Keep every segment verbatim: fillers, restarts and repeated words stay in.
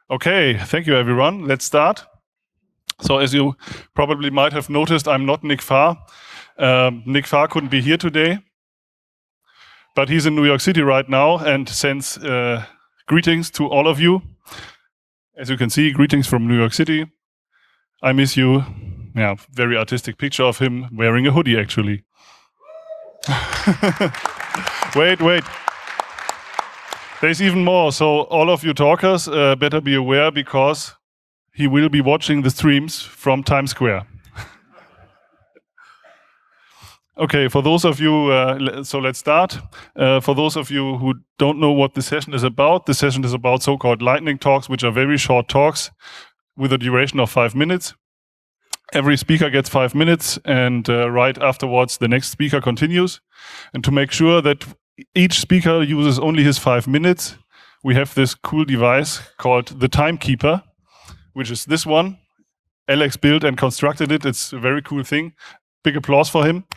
Okay, thank you everyone. Let's start. So as you probably might have noticed, I'm not Nick Farr. Um, Nick Farr couldn't be here today, but he's in New York City right now and sends uh, greetings to all of you. As you can see, greetings from New York City. I miss you. Yeah, very artistic picture of him wearing a hoodie actually. Wait, wait. There's even more. So all of you talkers uh, better be aware because he will be watching the streams from Times Square. Okay, for those of you, uh, so let's start. Uh, for those of you who don't know what the session is about, the session is about so-called lightning talks, which are very short talks with a duration of five minutes. Every speaker gets five minutes and uh, right afterwards the next speaker continues. And to make sure that each speaker uses only his five minutes, we have this cool device called the Timekeeper, which is this one. Alex built and constructed it. It's a very cool thing. Big applause for him.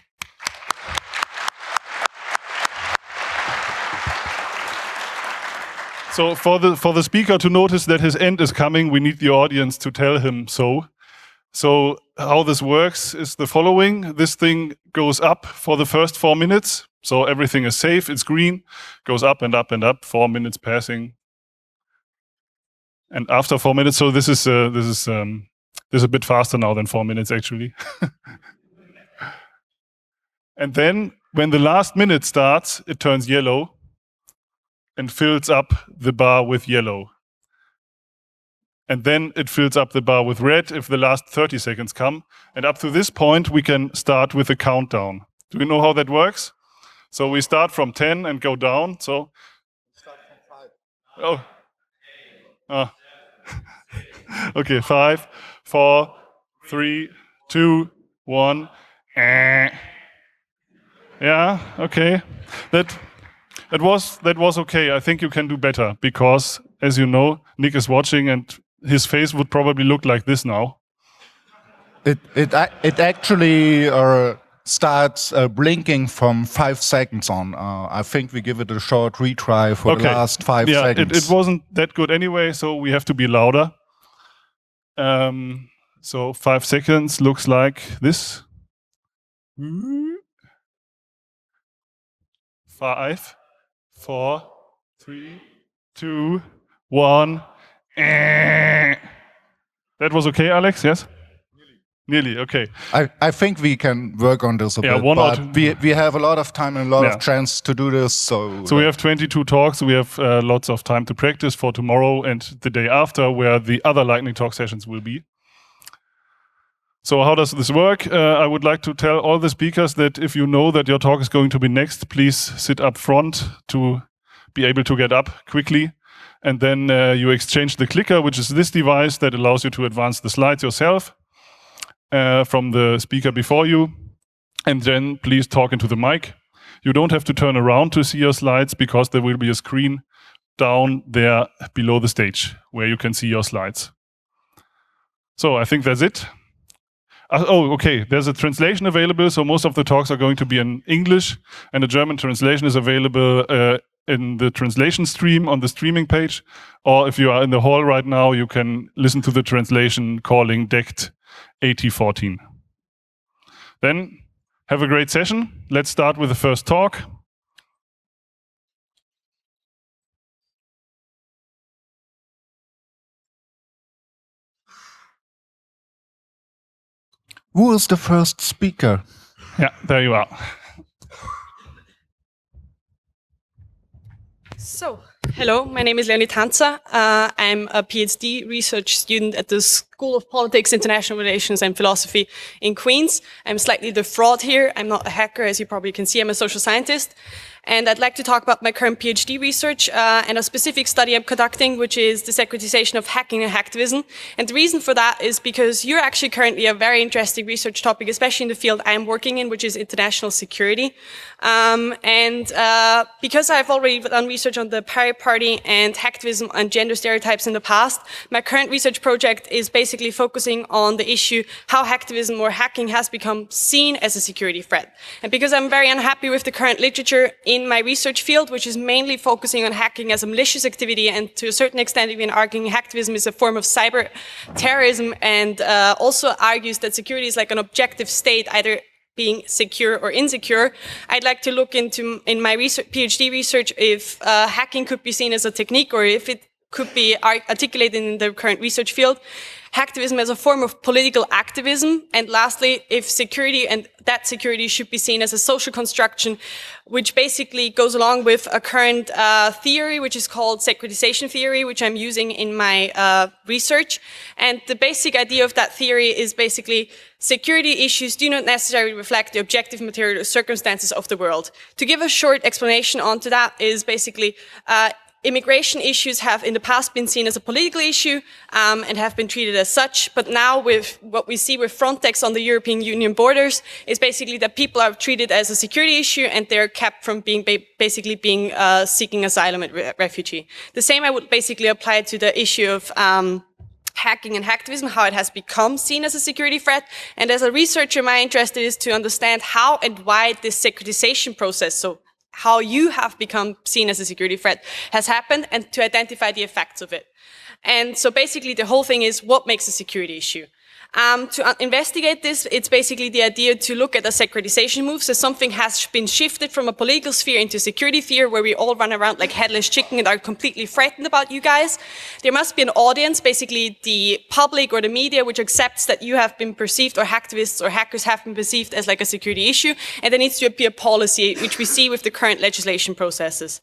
So for the for the speaker to notice that his end is coming, we need the audience to tell him so. So how this works is the following. This thing goes up for the first four minutes. So everything is safe, it's green, goes up and up and up, four minutes passing. And after four minutes, so this is uh, this is um, this is a bit faster now than four minutes actually. And then when the last minute starts, it turns yellow and fills up the bar with yellow. And then it fills up the bar with red if the last thirty seconds come. And up to this point, we can start with a countdown. Do you know how that works? So we start from ten and go down. So start from five. Oh. Ah. Okay, five, four, three, two, one. Yeah, okay. That that was that was okay. I think you can do better because, as you know, Nick is watching and his face would probably look like this now. It it it actually uh, starts uh, blinking from five seconds on. Uh, I think we give it a short retry for Okay. the last five yeah, seconds. It, it wasn't that good anyway, so we have to be louder. Um, so five seconds looks like this. Five, four, three, two, one. That was okay, Alex? Yes? Nearly. Nearly, okay. I, I think we can work on this a Yeah, bit, one or but two. we, we have a lot of time and a lot Yeah. of chance to do this. So, So we have twenty-two talks. We have uh, lots of time to practice for tomorrow and the day after, where the other lightning talk sessions will be. So how does this work? Uh, I would like to tell all the speakers that if you know that your talk is going to be next, please sit up front to be able to get up quickly. And then uh, you exchange the clicker, which is this device that allows you to advance the slides yourself uh, from the speaker before you. And then please talk into the mic. You don't have to turn around to see your slides because there will be a screen down there below the stage where you can see your slides. So I think that's it. Uh, oh, okay. There's a translation available. So most of the talks are going to be in English, and a German translation is available uh, in the translation stream on the streaming page. Or if you are in the hall right now, you can listen to the translation calling D E C T eighty fourteen. Then have a great session. Let's start with the first talk. who is the first speaker? Yeah, there you are. So, hello, my name is Leonie Tanzer. Uh, I'm a PhD research student at the School of Politics, International Relations and Philosophy in Queens. I'm slightly the fraud here. I'm not a hacker, as you probably can see. I'm a social scientist. And I'd like to talk about my current PhD research uh, and a specific study I'm conducting, which is the securitization of hacking and hacktivism. And the reason for that is because you're actually currently a very interesting research topic, especially in the field I'm working in, which is international security. Um, and uh, because I've already done research on the Pirate Party and hacktivism and gender stereotypes in the past, my current research project is basically focusing on the issue how hacktivism or hacking has become seen as a security threat. And because I'm very unhappy with the current literature in in my research field, which is mainly focusing on hacking as a malicious activity, and to a certain extent even arguing hacktivism is a form of cyber terrorism, and uh, also argues that security is like an objective state, either being secure or insecure. I'd like to look into, in my research, PhD research, if uh, hacking could be seen as a technique, or if it could be articulated in the current research field, hacktivism as a form of political activism, and lastly, if security and that security should be seen as a social construction, which basically goes along with a current uh, theory, which is called securitization theory, which I'm using in my uh, research. And the basic idea of that theory is basically security issues do not necessarily reflect the objective material circumstances of the world. To give a short explanation onto that is basically uh, immigration issues have in the past been seen as a political issue um, and have been treated as such, but now with what we see with Frontex on the European Union borders is basically that people are treated as a security issue and they're kept from being ba basically being uh, seeking asylum and re refugee. The same I would basically apply to the issue of um, hacking and hacktivism, how it has become seen as a security threat. And as a researcher, my interest is to understand how and why this securitization process, so how you have become seen as a security threat, has happened, and to identify the effects of it. And so basically the whole thing is what makes a security issue. Um, to uh, investigate this, it's basically the idea to look at a securitization move. So something has been shifted from a political sphere into a security sphere where we all run around like headless chicken and are completely frightened about you guys. There must be an audience, basically the public or the media, which accepts that you have been perceived, or hacktivists or hackers have been perceived as like a security issue. And there needs to be a policy, which we see with the current legislation processes.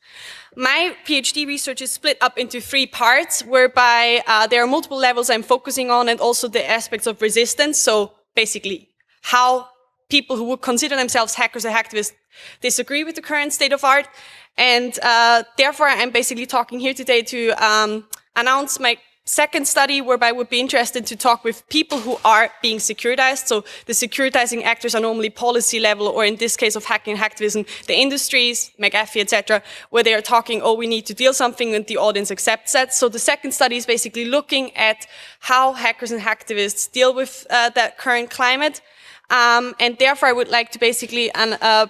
My PhD research is split up into three parts, whereby uh, there are multiple levels I'm focusing on, and also the aspects of resistance. So basically, how people who would consider themselves hackers or hacktivists disagree with the current state of art. And uh, therefore, I'm basically talking here today to um, announce my second study, whereby I would be interested to talk with people who are being securitized. So the securitizing actors are normally policy level, or in this case of hacking and hacktivism, the industries, McAfee, et cetera, where they are talking, oh, we need to deal something, and the audience accepts that. So the second study is basically looking at how hackers and hacktivists deal with uh, that current climate. Um, and therefore, I would like to basically uh, uh,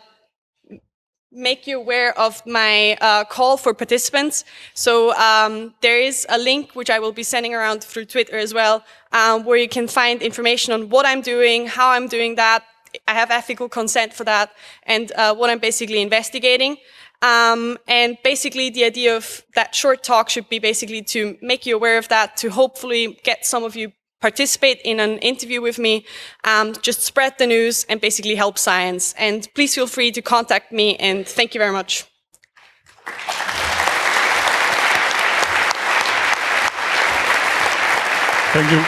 make you aware of my uh, call for participants. So um, there is a link which I will be sending around through Twitter as well, um, where you can find information on what I'm doing, how I'm doing that. I have ethical consent for that, and uh, what I'm basically investigating. Um, and basically the idea of that short talk should be basically to make you aware of that, to hopefully get some of you participate in an interview with me, um, just spread the news and basically help science. And please feel free to contact me, and thank you very much. Thank you.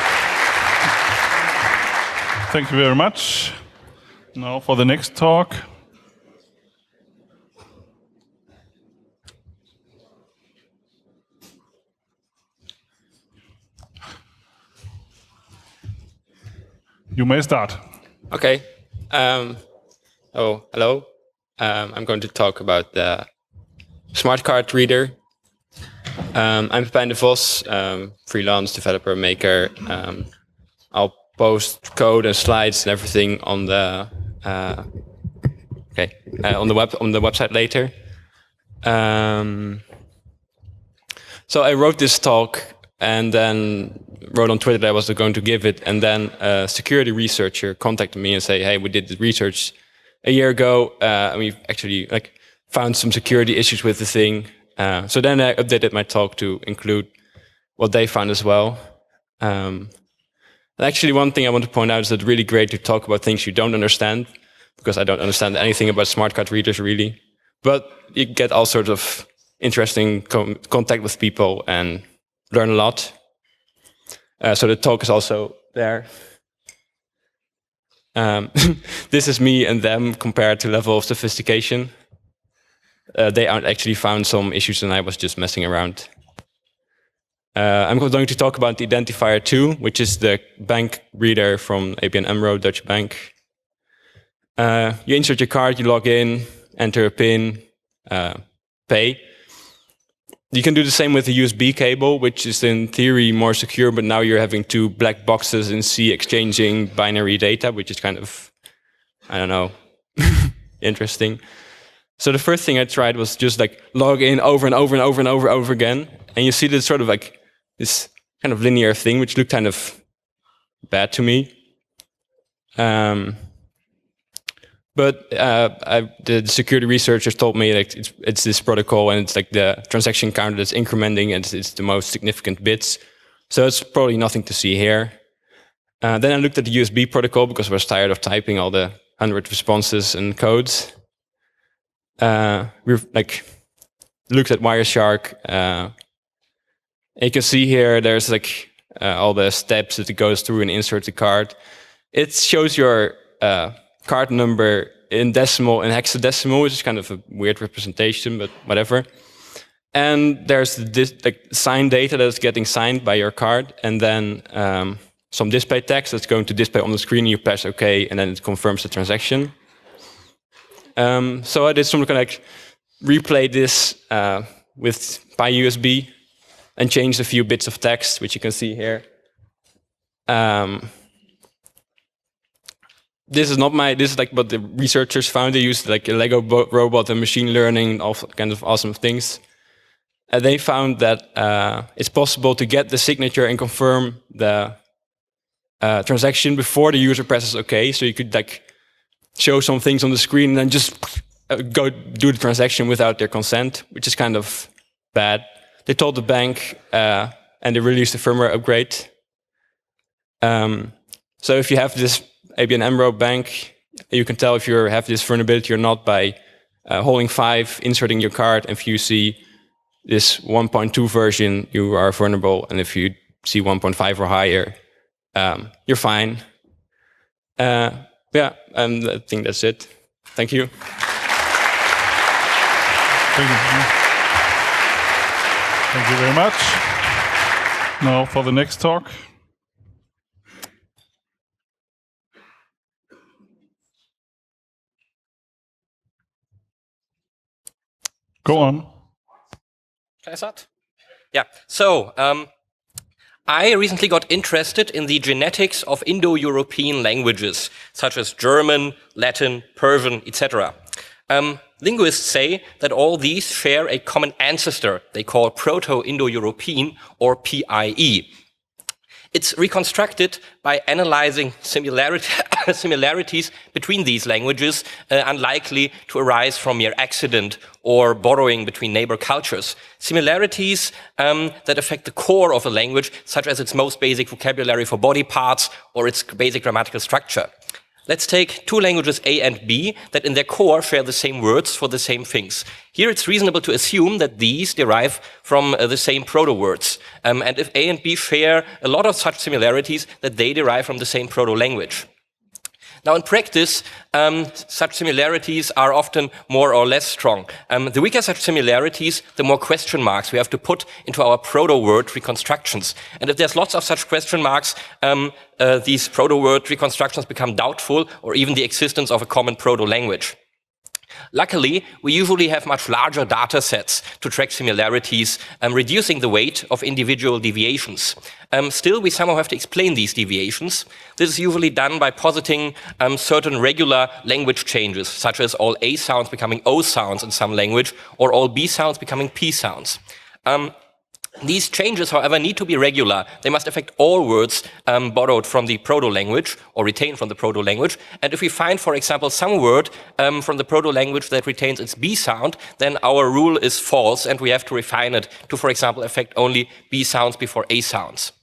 Thank you very much. Now for the next talk. You may start. Okay. Um, oh, hello. Um, I'm going to talk about the smart card reader. Um, I'm Pepijn de Vos, um, freelance developer maker. Um, I'll post code and slides and everything on the uh, okay uh, on the web on the website later. Um, so I wrote this talk and then wrote on Twitter that I was going to give it, and then a security researcher contacted me and say, "Hey, we did the research a year ago, uh, and we've actually like found some security issues with the thing." Uh, so then I updated my talk to include what they found as well. Um, and actually, one thing I want to point out is that it's really great to talk about things you don't understand, because I don't understand anything about smart card readers really. But you get all sorts of interesting com contact with people and learn a lot. Uh, so the talk is also there. Um, this is me and them compared to level of sophistication. Uh, they actually found some issues and I was just messing around. Uh, I'm going to talk about the Identifier two, which is the bank reader from A B N AMRO, Deutsche Bank. Uh, you insert your card, you log in, enter a PIN, uh, pay. You can do the same with the U S B cable, which is in theory more secure, but now you're having two black boxes in C exchanging binary data, which is kind of, I don't know, interesting. So the first thing I tried was just like log in over and over and over and over and over again. And you see this sort of like this kind of linear thing, which looked kind of bad to me. Um, but uh, I, the security researchers told me like it's, it's this protocol, and it's like the transaction counter that's incrementing, and it's, it's the most significant bits. So it's probably nothing to see here. Uh, then I looked at the U S B protocol because I was tired of typing all the hundred responses and codes. Uh, we like looked at Wireshark. Uh, you can see here there's like uh, all the steps that it goes through and insert the card. It shows your uh, card number in decimal and hexadecimal, which is kind of a weird representation, but whatever. And there's this like signed data that's getting signed by your card, and then um, some display text that's going to display on the screen. You press OK, and then it confirms the transaction. Um, so I did something like replay this uh, with PyUSB and changed a few bits of text, which you can see here. Um, this is not my. This is like what the researchers found. They used like a Lego robot and machine learning and all kinds of awesome things. And they found that uh, it's possible to get the signature and confirm the uh, transaction before the user presses OK. So you could like show some things on the screen and then just uh, go do the transaction without their consent, which is kind of bad. They told the bank uh, and they released a firmware upgrade. Um, so if you have this A B N AMRO bank, you can tell if you have this vulnerability or not by uh, holding five, inserting your card, and if you see this one point two version, you are vulnerable, and if you see one point five or higher, um, you're fine. Uh, yeah, and I think that's it. Thank you. Thank you. Thank you very much. Now for the next talk. Go on. Can I start? Yeah. So, um, I recently got interested in the genetics of Indo-European languages, such as German, Latin, Persian, et cetera. Um, linguists say that all these share a common ancestor they call Proto-Indo-European, or P I E. It's reconstructed by analyzing similarity, similarities between these languages, uh, unlikely to arise from mere accident or borrowing between neighbor cultures. Similarities um, that affect the core of a language, such as its most basic vocabulary for body parts or its basic grammatical structure. Let's take two languages A and B that in their core share the same words for the same things. Here it's reasonable to assume that these derive from uh, the same proto-words. Um, and if A and B share a lot of such similarities, that they derive from the same proto-language. Now in practice, um, such similarities are often more or less strong. Um, the weaker such similarities, the more question marks we have to put into our proto-word reconstructions. And if there's lots of such question marks, um, uh, these proto-word reconstructions become doubtful, or even the existence of a common proto-language. Luckily, we usually have much larger data sets to track similarities, um, reducing the weight of individual deviations. Um, still, we somehow have to explain these deviations. This is usually done by positing um, certain regular language changes, such as all A sounds becoming O sounds in some language, or all B sounds becoming P sounds. Um, These changes, however, need to be regular. They must affect all words um, borrowed from the proto-language or retained from the proto-language. And if we find, for example, some word um, from the proto-language that retains its B sound, then our rule is false and we have to refine it to, for example, affect only B sounds before A sounds.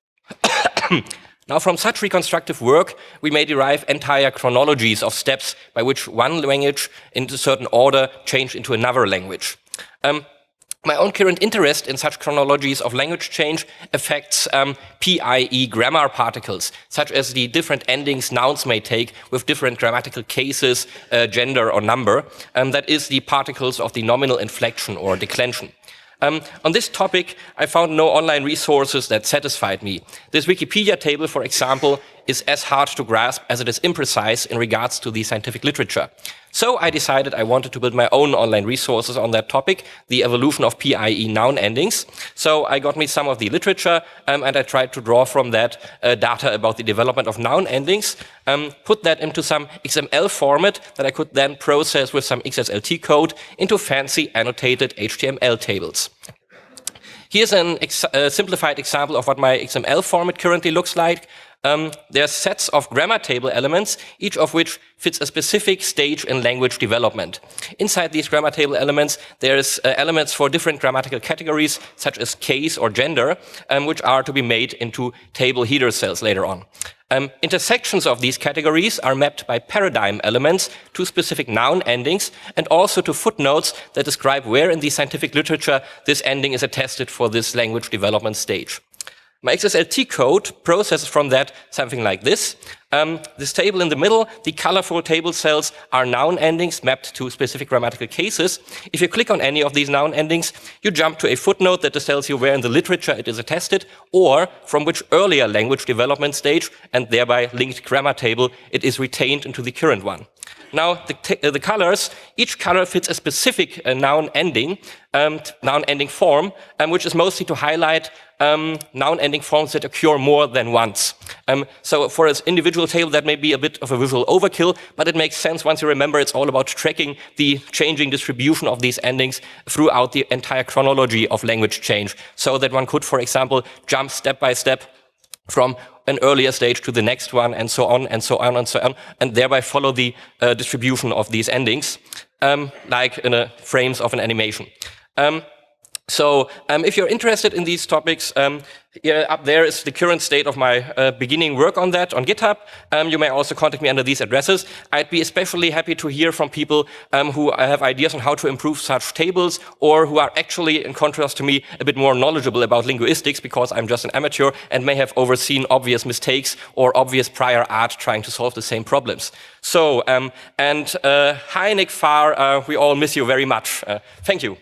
Now, from such reconstructive work, we may derive entire chronologies of steps by which one language in a certain order changed into another language. Um, My own current interest in such chronologies of language change affects um, P I E grammar particles, such as the different endings nouns may take with different grammatical cases, uh, gender or number. Um, that is the particles of the nominal inflection or declension. Um, on this topic, I found no online resources that satisfied me. This Wikipedia table, for example, is as hard to grasp as it is imprecise in regards to the scientific literature. So I decided I wanted to build my own online resources on that topic, the evolution of P I E noun endings. So I got me some of the literature um, and I tried to draw from that uh, data about the development of noun endings, um, put that into some X M L format that I could then process with some X S L T code into fancy annotated H T M L tables. Here's a ex uh, simplified example of what my X M L format currently looks like. Um, there are sets of grammar table elements, each of which fits a specific stage in language development. Inside these grammar table elements, there's uh, elements for different grammatical categories, such as case or gender, um, which are to be made into table header cells later on. Um, intersections of these categories are mapped by paradigm elements to specific noun endings and also to footnotes that describe where in the scientific literature this ending is attested for this language development stage. My X S L T code processes from that something like this. Um, this table in the middle, the colorful table cells are noun endings mapped to specific grammatical cases. If you click on any of these noun endings, you jump to a footnote that tells you where in the literature it is attested or from which earlier language development stage and thereby linked grammar table it is retained into the current one. Now, the, uh, the colors, each color fits a specific uh, noun ending, um, noun ending form, um, which is mostly to highlight um, noun ending forms that occur more than once. Um, so for an individual table, that may be a bit of a visual overkill, but it makes sense once you remember it's all about tracking the changing distribution of these endings throughout the entire chronology of language change, so that one could, for example, jump step by step from an earlier stage to the next one, and so on, and so on, and so on, and thereby follow the uh, distribution of these endings, um, like in a frames of an animation. Um, so um, if you're interested in these topics, um, here up there is the current state of my uh, beginning work on that on GitHub. Um, you may also contact me under these addresses. I'd be especially happy to hear from people um, who have ideas on how to improve such tables, or who are actually, in contrast to me, a bit more knowledgeable about linguistics, because I'm just an amateur and may have overseen obvious mistakes or obvious prior art trying to solve the same problems. So, um, and uh, hi Nick Farr, uh, we all miss you very much. Uh, thank you.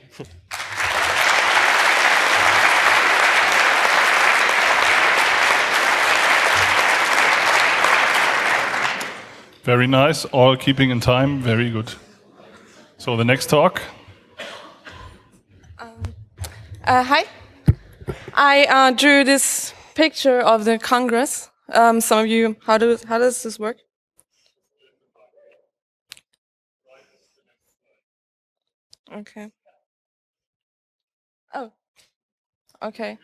Very nice, all keeping in time, very good. So the next talk. Um, uh, hi, I uh, drew this picture of the Congress. Um, some of you, how, do, how does this work? Okay. Oh, okay.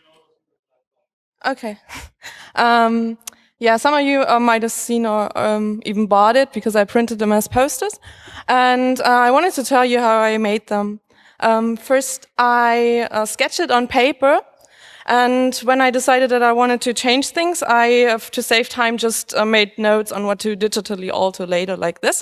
Okay. um, Yeah, some of you uh, might have seen or um, even bought it because I printed them as posters. And uh, I wanted to tell you how I made them. Um, first, I uh, sketched it on paper. And when I decided that I wanted to change things, I, uh, to save time, just uh, made notes on what to digitally alter later, like this.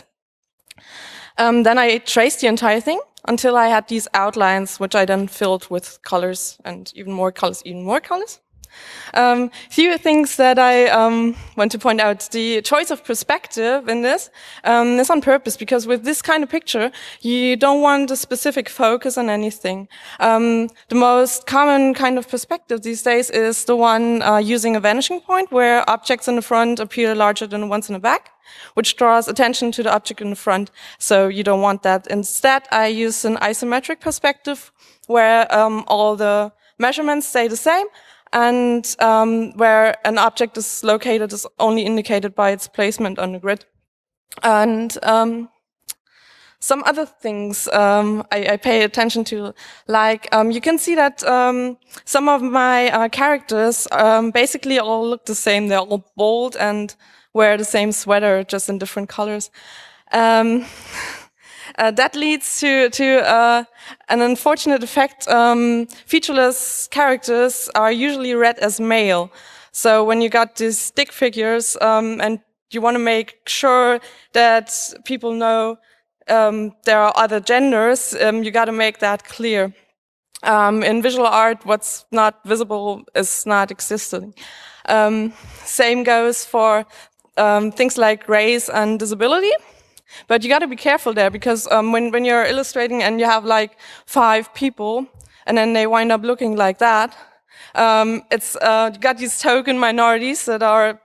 Um, then I traced the entire thing until I had these outlines, which I then filled with colors and even more colors, even more colors. Um, few things that I um, want to point out. The choice of perspective in this um, is on purpose, because with this kind of picture, you don't want a specific focus on anything. Um, the most common kind of perspective these days is the one uh, using a vanishing point, where objects in the front appear larger than the ones in the back, which draws attention to the object in the front. So you don't want that. Instead, I use an isometric perspective, where um, all the measurements stay the same, and um, where an object is located is only indicated by its placement on the grid. And um, some other things um, I, I pay attention to, like um, you can see that um, some of my uh, characters um, basically all look the same. They're all bold and wear the same sweater, just in different colors. Um, Uh, that leads to, to uh, an unfortunate effect. Um, featureless characters are usually read as male. So when you got these stick figures um, and you want to make sure that people know um, there are other genders, um, you got to make that clear. Um, in visual art, what's not visible is not existing. Um, same goes for um, things like race and disability. But you got to be careful there, because um, when, when you're illustrating and you have like five people and then they wind up looking like that, um, it's uh, you got these token minorities that are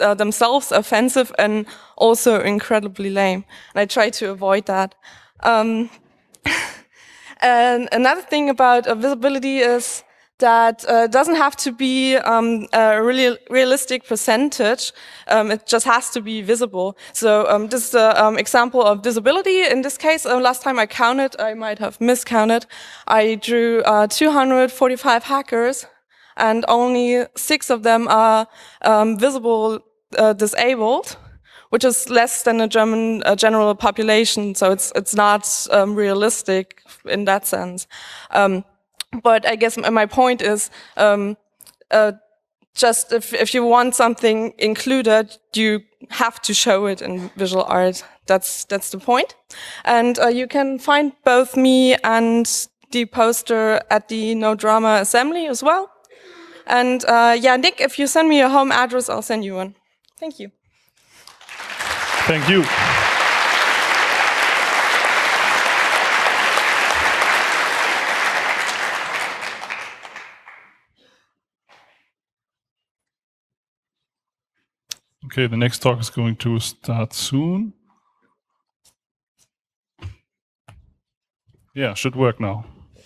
uh, themselves offensive and also incredibly lame. And I try to avoid that. Um, and another thing about uh, visibility is that uh, it doesn't have to be um, a really realistic percentage. Um, it just has to be visible. So um, this is the um, example of visibility. In this case, uh, last time I counted, I might have miscounted. I drew uh, two hundred forty-five hackers, and only six of them are um, visible uh, disabled, which is less than a German uh, general population. So it's it's not um, realistic in that sense. Um, But I guess my point is, um, uh, just if, if you want something included, you have to show it in visual art. That's that's the point. And uh, you can find both me and the poster at the No Drama Assembly as well. And uh, yeah, Nick, if you send me your home address, I'll send you one. Thank you. Thank you. Okay, the next talk is going to start soon. Yeah, should work now.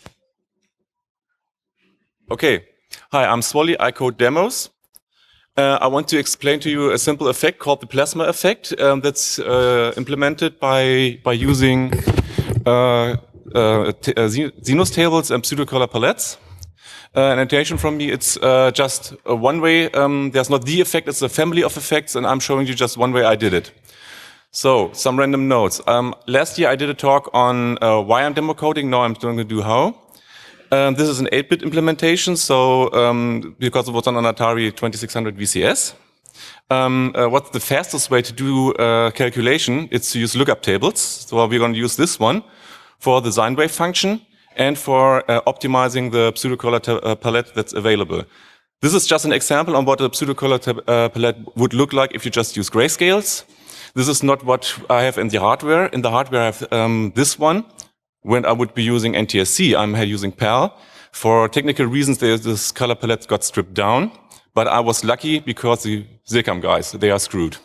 Okay. Hi, I'm Swally. I code demos. Uh, I want to explain to you a simple effect called the plasma effect um, that's uh, implemented by by using uh, uh, uh, Zinus tables and pseudocolor palettes. Uh, an attention from me, it's uh, just uh, one way. Um, there's not the effect, it's a family of effects, and I'm showing you just one way I did it. So, some random notes. Um, last year I did a talk on uh, why I'm demo coding, now I'm going to do how. Um, this is an eight bit implementation, so um, because it was on an Atari twenty-six hundred V C S. Um, uh, what's the fastest way to do uh, calculation? It's to use lookup tables. So we're going to use this one for the sine wave function and for uh, optimizing the pseudocolor uh, palette that's available. This is just an example on what a pseudocolor uh, palette would look like if you just use grayscales. This is not what I have in the hardware. In the hardware, I have um, this one. When I would be using N T S C, I'm using P A L. For technical reasons, this color palette got stripped down. But I was lucky because the Zilcam guys, they are screwed.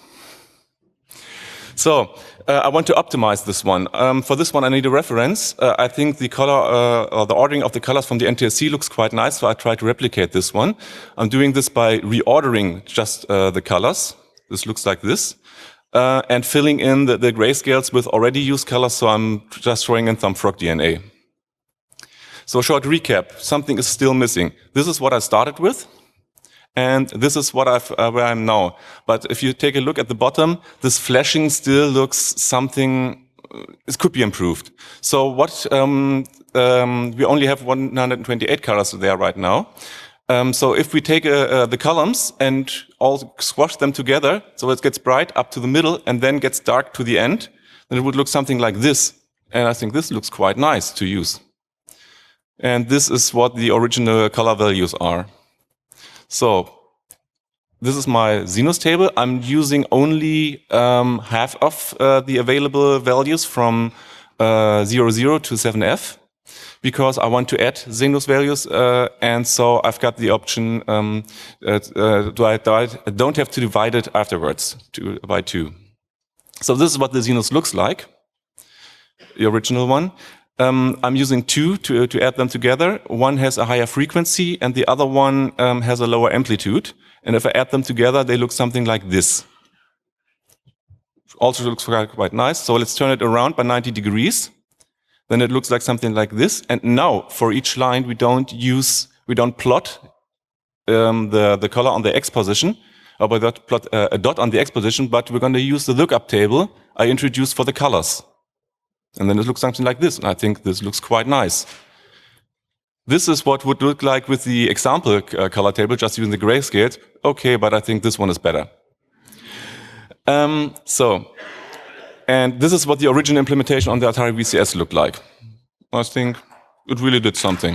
So uh, I want to optimize this one. Um, for this one, I need a reference. Uh, I think the color uh, or the ordering of the colors from the N T S C looks quite nice, so I try to replicate this one. I'm doing this by reordering just uh, the colors. This looks like this. Uh, and filling in the, the grayscales with already used colors, so I'm just throwing in some frog D N A. So short recap, something is still missing. This is what I started with. And this is what I've, uh, where I'm now. But if you take a look at the bottom, this flashing still looks something, uh, it could be improved. So what, um, um, we only have one hundred twenty-eight colors there right now. Um, so if we take uh, uh, the columns and all squash them together, so it gets bright up to the middle and then gets dark to the end, then it would look something like this. And I think this looks quite nice to use. And this is what the original color values are. So this is my Zinus table. I'm using only um, half of uh, the available values from uh, zero, zero to seven F because I want to add Zinus values. Uh, and so I've got the option, um, uh, uh, do I, do I don't have to divide it afterwards to, by two. So this is what the Zinus looks like, the original one. Um, I'm using two to, to add them together. One has a higher frequency and the other one um, has a lower amplitude. And if I add them together, they look something like this. Also looks quite nice. So let's turn it around by ninety degrees. Then it looks like something like this. And now for each line, we don't use, we don't plot um, the, the color on the X position, or we don't plot uh, a dot on the X position, but we're going to use the lookup table I introduced for the colors. And then it looks something like this. And I think this looks quite nice. This is what would look like with the example uh, color table, just using the grayscale. Okay, but I think this one is better. Um, so, and this is what the original implementation on the Atari V C S looked like. I think it really did something.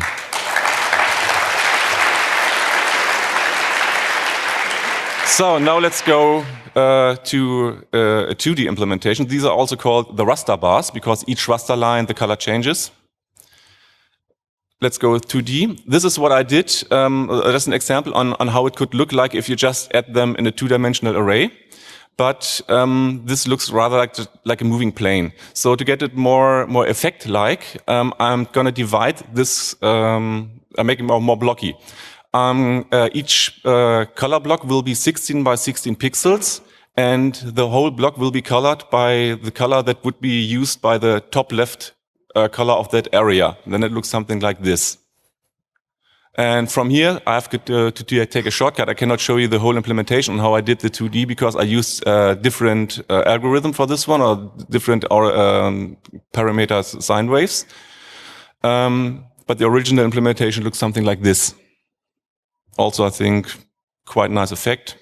So now let's go uh, to uh, a two D implementation. These are also called the raster bars because each raster line, the color changes. let's go with two D. This is what I did. Um, just an example on, on how it could look like if you just add them in a two-dimensional array. But um, this looks rather like, like a moving plane. So to get it more, more effect-like, um, I'm going to divide this, um, I'm making it more, more blocky. Um, uh, each uh, color block will be sixteen by sixteen pixels, and the whole block will be colored by the color that would be used by the top left uh, color of that area. And then it looks something like this. And from here, I have to, uh, to, to take a shortcut. I cannot show you the whole implementation on how I did the two D because I used uh, different uh, algorithm for this one or different or, um, parameters, sine waves. Um, but the original implementation looks something like this. Also, I think, quite nice effect.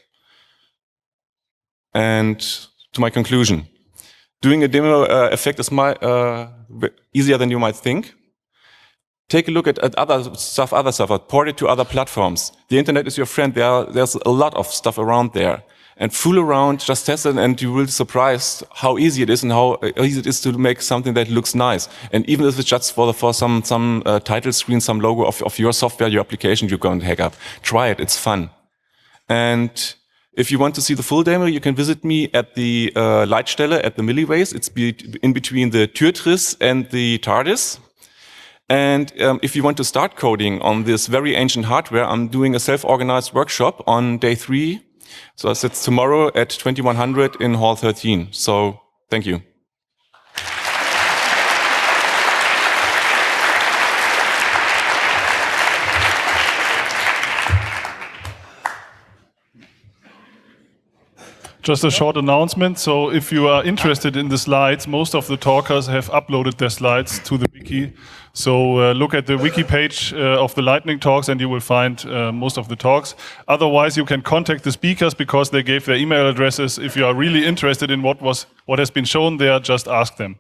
And to my conclusion, doing a demo uh, effect is my, uh, easier than you might think. Take a look at, at other stuff, other stuff, port it to other platforms. The internet is your friend. There are, there's a lot of stuff around there. And fool around, just test it, and you will be surprised how easy it is and how easy it is to make something that looks nice. And even if it's just for, the, for some, some uh, title screen, some logo of, of your software, your application you're going to hack up. Try it, it's fun. And if you want to see the full demo, you can visit me at the uh, Leitstelle at the Milliways. It's be in between the Türtris and the TARDIS. And um, if you want to start coding on this very ancient hardware, I'm doing a self-organized workshop on day three. So it's tomorrow at twenty-one hundred in hall thirteen. So thank you. Just a short announcement. So if you are interested in the slides, most of the talkers have uploaded their slides to the wiki. So uh, look at the wiki page uh, of the Lightning Talks and you will find uh, most of the talks. Otherwise, you can contact the speakers because they gave their email addresses. If you are really interested in what was what has been shown there, just ask them.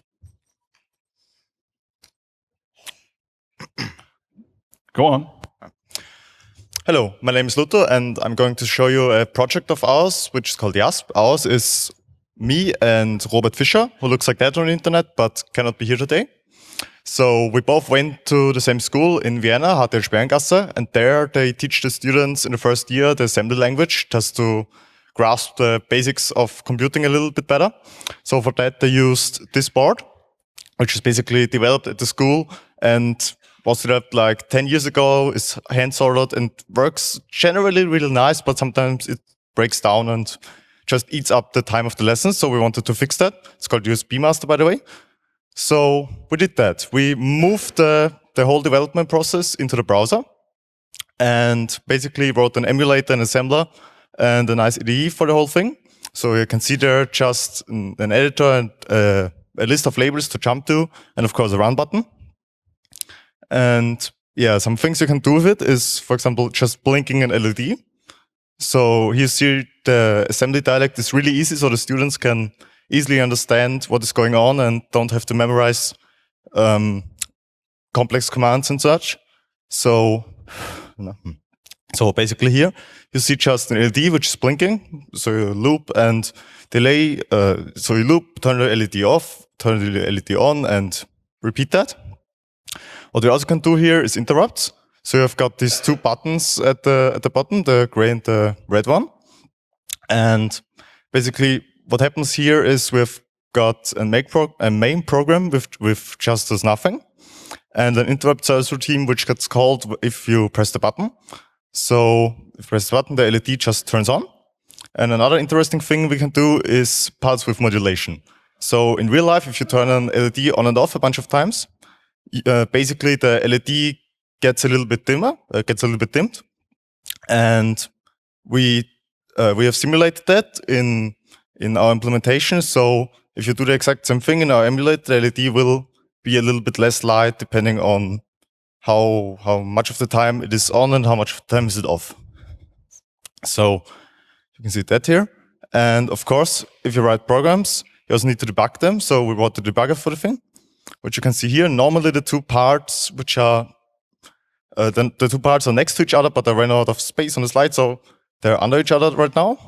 Go on. Hello, my name is Luther and I'm going to show you a project of ours, which is called YASP. Ours is me and Robert Fischer, who looks like that on the internet, but cannot be here today. So we both went to the same school in Vienna, H T L Sperrengasse, and there they teach the students in the first year the assembly language just to grasp the basics of computing a little bit better. So for that they used this board, which is basically developed at the school and was developed like ten years ago, is hand-soldered and works generally really nice, but sometimes it breaks down and just eats up the time of the lessons. So we wanted to fix that. It's called U S B Master, by the way. So we did that. We moved the, the whole development process into the browser and basically wrote an emulator and assembler and a nice I D E for the whole thing. So you can see there just an, an editor and uh, a list of labels to jump to, and of course a run button. And yeah, some things you can do with it is, for example, just blinking an L E D. So you see the assembly dialect is really easy, so the students can easily understand what is going on and don't have to memorize um, complex commands and such. So, so basically here, you see just an L E D which is blinking. So you loop and delay. Uh, so you loop, turn the L E D off, turn the L E D on, and repeat that. What we also can do here is interrupts. So you've got these two buttons at the at the bottom, the gray and the red one. And basically what happens here is we've got a, make pro a main program with, with just does nothing, and an interrupt service routine which gets called if you press the button. So if you press the button, the L E D just turns on. And another interesting thing we can do is pulse width modulation. So in real life, if you turn an L E D on and off a bunch of times, Uh, basically the L E D gets a little bit dimmer, uh, gets a little bit dimmed, and we uh, we have simulated that in in our implementation. So if you do the exact same thing in our emulator, the L E D will be a little bit less light depending on how how much of the time it is on and how much of the time is it off. So you can see that here. And of course, if you write programs, you also need to debug them. So we wrote the debugger for the thing, which you can see here. Normally the two parts which are, uh, the, the two parts are next to each other, but I ran out of space on the slide, so they're under each other right now.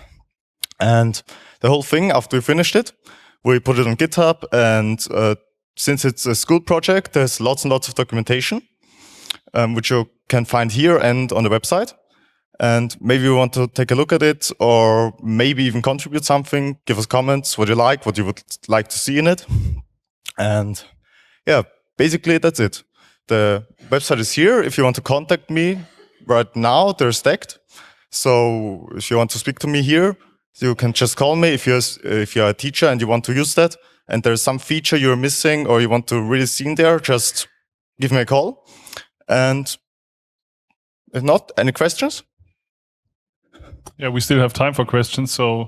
And the whole thing, after we finished it, we put it on GitHub and uh, since it's a school project, there's lots and lots of documentation, um, which you can find here and on the website. And maybe you want to take a look at it, or maybe even contribute something, give us comments, what you like, what you would like to see in it. And yeah, basically that's it. The website is here. If you want to contact me right now, they're stacked. So if you want to speak to me here, you can just call me if you're, if you're a teacher and you want to use that, and there's some feature you're missing or you want to really see in there, just give me a call. And if not, any questions? Yeah, we still have time for questions, so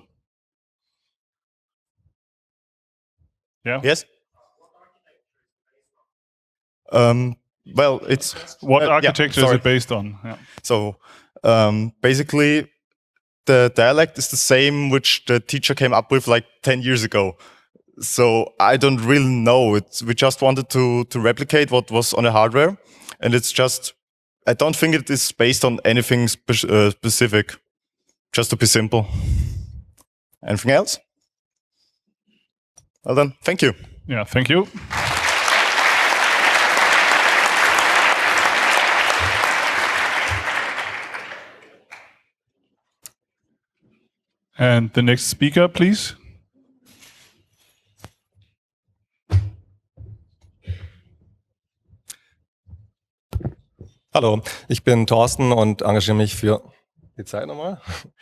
yeah. Yes. Um, well, it's what uh, architecture yeah, is it based on? Yeah. So um, basically, the dialect is the same which the teacher came up with like ten years ago. So I don't really know. It's, we just wanted to to replicate what was on the hardware, and it's just, I don't think it is based on anything spe uh, specific. Just to be simple. Anything else? Well then, thank you. Yeah, thank you. And the next speaker, please. Hallo, ich bin Thorsten und engagiere mich für die Zeit nochmal.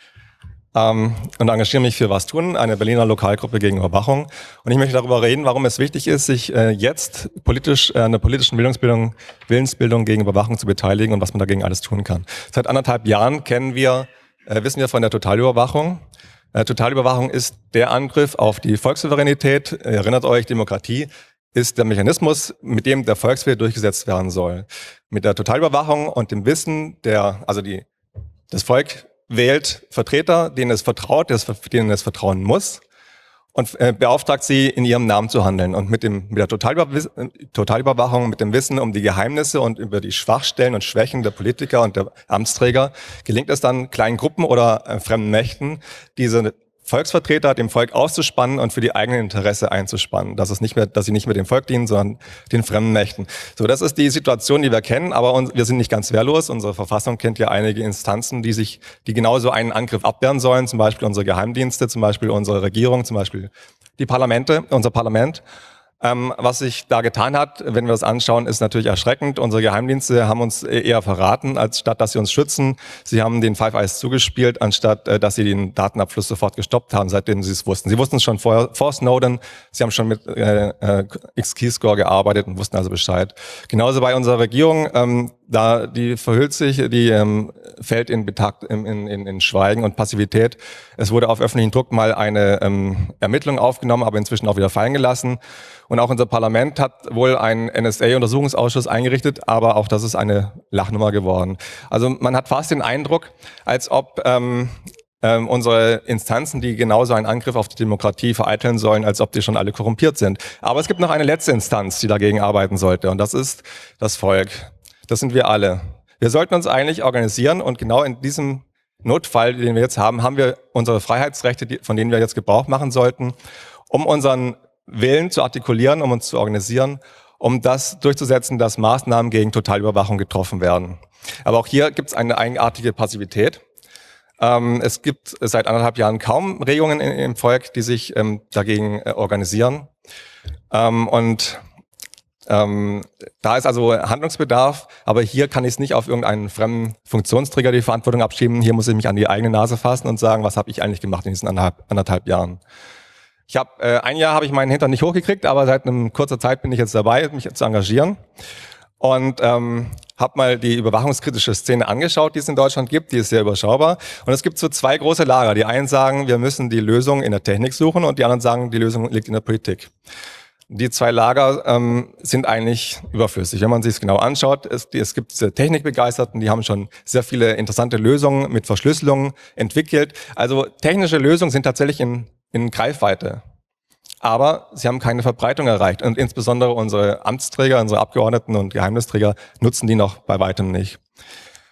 Ähm, und engagiere mich für Was tun, eine Berliner Lokalgruppe gegen Überwachung. Und ich möchte darüber reden, warum es wichtig ist, sich äh, jetzt politisch äh, an der politischen Bildungsbildung, Willensbildung gegen Überwachung zu beteiligen und was man dagegen alles tun kann. Seit anderthalb Jahren kennen wir, äh, wissen wir von der Totalüberwachung. Äh, Totalüberwachung ist der Angriff auf die Volkssouveränität. Äh, erinnert euch, Demokratie ist der Mechanismus, mit dem der Volkswille durchgesetzt werden soll. Mit der Totalüberwachung und dem Wissen, der, also die, das Volk wählt Vertreter, denen es vertraut, denen es vertrauen muss, und äh, beauftragt sie, in ihrem Namen zu handeln. Und mit dem mit der Totalüber Totalüberwachung, mit dem Wissen um die Geheimnisse und über die Schwachstellen und Schwächen der Politiker und der Amtsträger gelingt es dann kleinen Gruppen oder äh, fremden Mächten, diese Volksvertreter dem Volk auszuspannen und für die eigenen Interesse einzuspannen, dass es nicht mehr, dass sie nicht mehr dem Volk dienen, sondern den fremden Mächten. So, das ist die Situation, die wir kennen, aber uns, wir sind nicht ganz wehrlos. Unsere Verfassung kennt ja einige Instanzen, die sich, die genauso einen Angriff abwehren sollen, zum Beispiel unsere Geheimdienste, zum Beispiel unsere Regierung, zum Beispiel die Parlamente, unser Parlament. Ähm, was sich da getan hat, wenn wir das anschauen, ist natürlich erschreckend. Unsere Geheimdienste haben uns eher verraten, als statt dass sie uns schützen. Sie haben den Five Eyes zugespielt, anstatt äh, dass sie den Datenabfluss sofort gestoppt haben, seitdem sie es wussten. Sie wussten es schon vor, vor Snowden. Sie haben schon mit äh, äh, X-Keyscore gearbeitet und wussten also Bescheid. Genauso bei unserer Regierung. Ähm, da die verhüllt sich, die ähm, fällt in, Betakt, in, in, in Schweigen und Passivität. Es wurde auf öffentlichen Druck mal eine ähm, Ermittlung aufgenommen, aber inzwischen auch wieder fallen gelassen. Und auch unser Parlament hat wohl einen N S A-Untersuchungsausschuss eingerichtet, aber auch das ist eine Lachnummer geworden. Also man hat fast den Eindruck, als ob ähm, ähm, unsere Instanzen, die genauso einen Angriff auf die Demokratie vereiteln sollen, als ob die schon alle korrumpiert sind. Aber es gibt noch eine letzte Instanz, die dagegen arbeiten sollte, und das ist das Volk. Das sind wir alle. Wir sollten uns eigentlich organisieren, und genau in diesem Notfall, den wir jetzt haben, haben wir unsere Freiheitsrechte, von denen wir jetzt Gebrauch machen sollten, um unseren Willen zu artikulieren, um uns zu organisieren, um das durchzusetzen, dass Maßnahmen gegen Totalüberwachung getroffen werden. Aber auch hier gibt es eine eigenartige Passivität. Ähm, es gibt seit anderthalb Jahren kaum Regungen im Volk, die sich ähm, dagegen äh, organisieren. Ähm, und Ähm, da ist also Handlungsbedarf, aber hier kann ich es nicht auf irgendeinen fremden Funktionsträger die Verantwortung abschieben. Hier muss ich mich an die eigene Nase fassen und sagen, was habe ich eigentlich gemacht in diesen anderthalb, anderthalb Jahren. Ich habe äh, ein Jahr habe ich meinen Hintern nicht hochgekriegt, aber seit einer kurzer Zeit bin ich jetzt dabei, mich zu engagieren, und ähm, habe mal die überwachungskritische Szene angeschaut, die es in Deutschland gibt. Die ist sehr überschaubar, und es gibt so zwei große Lager. Die einen sagen, wir müssen die Lösung in der Technik suchen, und die anderen sagen, die Lösung liegt in der Politik. Die zwei Lager ähm, sind eigentlich überflüssig. Wenn man sich es genau anschaut, es, es gibt diese Technikbegeisterten, die haben schon sehr viele interessante Lösungen mit Verschlüsselung entwickelt. Also technische Lösungen sind tatsächlich in, in Greifweite. Aber sie haben keine Verbreitung erreicht. Und insbesondere unsere Amtsträger, unsere Abgeordneten und Geheimnisträger nutzen die noch bei weitem nicht.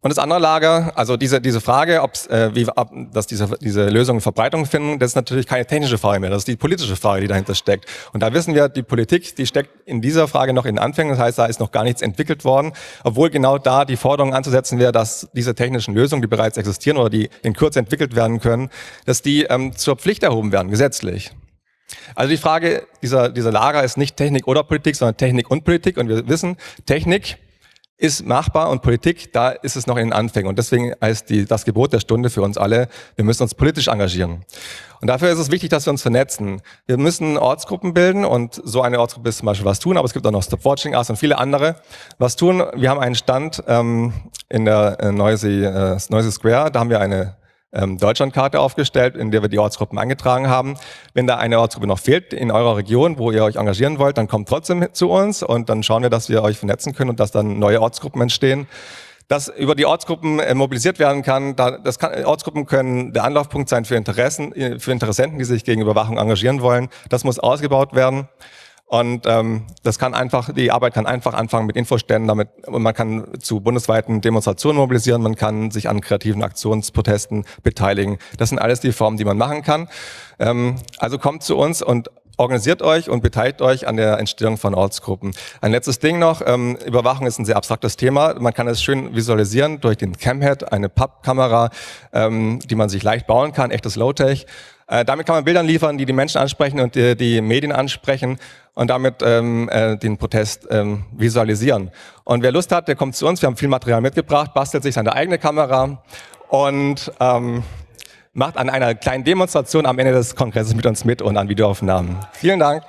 Und das andere Lager, also diese, diese Frage, ob's, äh, wie, ob, dass diese, diese Lösungen Verbreitung finden, das ist natürlich keine technische Frage mehr, das ist die politische Frage, die dahinter steckt. Und da wissen wir, die Politik, die steckt in dieser Frage noch in den Anfängen, das heißt, da ist noch gar nichts entwickelt worden, obwohl genau da die Forderung anzusetzen wäre, dass diese technischen Lösungen, die bereits existieren oder die in Kürze entwickelt werden können, dass die ähm, zur Pflicht erhoben werden, gesetzlich. Also die Frage dieser, dieser Lager ist nicht Technik oder Politik, sondern Technik und Politik. Und wir wissen, Technik ist machbar und Politik, da ist es noch in den Anfängen. Und deswegen heißt die, das Gebot der Stunde für uns alle, wir müssen uns politisch engagieren. Und dafür ist es wichtig, dass wir uns vernetzen. Wir müssen Ortsgruppen bilden und so eine Ortsgruppe ist zum Beispiel Was tun, aber es gibt auch noch Stop Watching Us und viele andere. Was tun, wir haben einen Stand ähm, in der äh, Noisy, äh, Noisy Square, da haben wir eine ähm, Deutschlandkarte aufgestellt, in der wir die Ortsgruppen eingetragen haben. Wenn da eine Ortsgruppe noch fehlt in eurer Region, wo ihr euch engagieren wollt, dann kommt trotzdem zu uns und dann schauen wir, dass wir euch vernetzen können und dass dann neue Ortsgruppen entstehen. Dass über die Ortsgruppen äh, mobilisiert werden kann, da, das kann, Ortsgruppen können der Anlaufpunkt sein für Interessen, für Interessenten, die sich gegen Überwachung engagieren wollen. Das muss ausgebaut werden. Und ähm, das kann einfach, die Arbeit kann einfach anfangen mit Infoständen, damit und man kann zu bundesweiten Demonstrationen mobilisieren, man kann sich an kreativen Aktionsprotesten beteiligen. Das sind alles die Formen, die man machen kann. Ähm, also kommt zu uns und organisiert euch und beteiligt euch an der Entstehung von Ortsgruppen. Ein letztes Ding noch, ähm, Überwachung ist ein sehr abstraktes Thema. Man kann es schön visualisieren durch den Camhead, eine Pappkamera, ähm, die man sich leicht bauen kann, echtes Low-Tech. Äh, damit kann man Bildern liefern, die die Menschen ansprechen und die, die Medien ansprechen und damit ähm, äh, den Protest ähm, visualisieren. Und wer Lust hat, der kommt zu uns. Wir haben viel Material mitgebracht, bastelt sich seine eigene Kamera und ähm, macht an einer kleinen Demonstration am Ende des Kongresses mit uns mit und an Videoaufnahmen. Vielen Dank.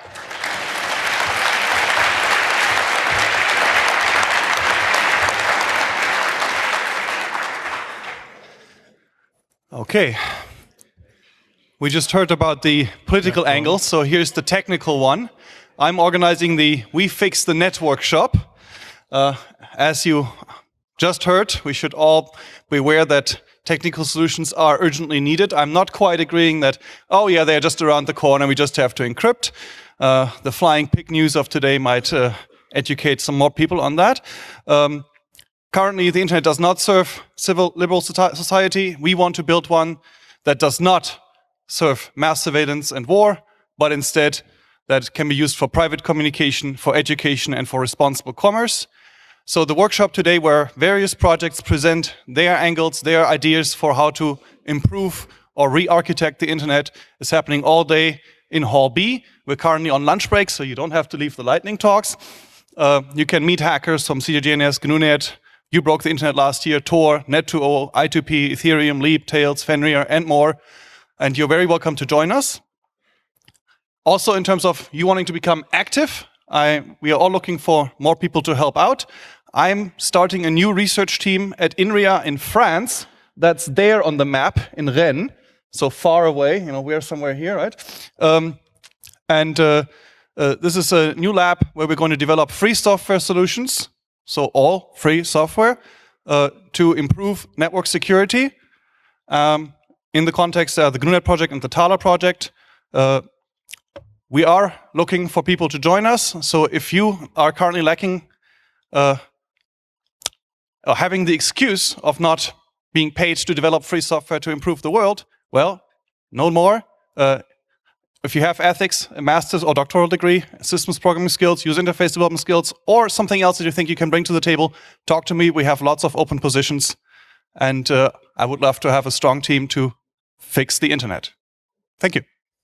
Okay. We just heard about the political angle, so here's the technical one. I'm organizing the We Fix the Net workshop. Uh, as you just heard, we should all be aware that technical solutions are urgently needed. I'm not quite agreeing that, oh yeah, they're just around the corner, we just have to encrypt. Uh, the flying pig news of today might uh, educate some more people on that. Um, currently, the internet does not serve civil liberal society. We want to build one that does not serve mass surveillance and war, but instead that can be used for private communication, for education, and for responsible commerce. So the workshop today, where various projects present their angles, their ideas for how to improve or re-architect the internet, is happening all day in Hall B. We're currently on lunch break, so you don't have to leave the lightning talks. Uh, you can meet hackers from C D G N S, G N U Net, You Broke the Internet last year, Tor, Net two point oh, I two P, Ethereum, Leap, Tails, Fenrir, and more. And you're very welcome to join us. Also, in terms of you wanting to become active, I, we are all looking for more people to help out. I'm starting a new research team at INRIA in France. That's there on the map in Rennes, so far away. You know, we're somewhere here, right? Um, and uh, uh, this is a new lab where we're going to develop free software solutions, so all free software, uh, to improve network security. Um, in the context of the G N U Net project and the Thaler project, uh, we are looking for people to join us. So if you are currently lacking, uh, or having the excuse of not being paid to develop free software to improve the world, well, no more. Uh, if you have ethics, a master's or doctoral degree, systems programming skills, user interface development skills, or something else that you think you can bring to the table, talk to me. We have lots of open positions. And uh, I would love to have a strong team to fix the internet. Thank you.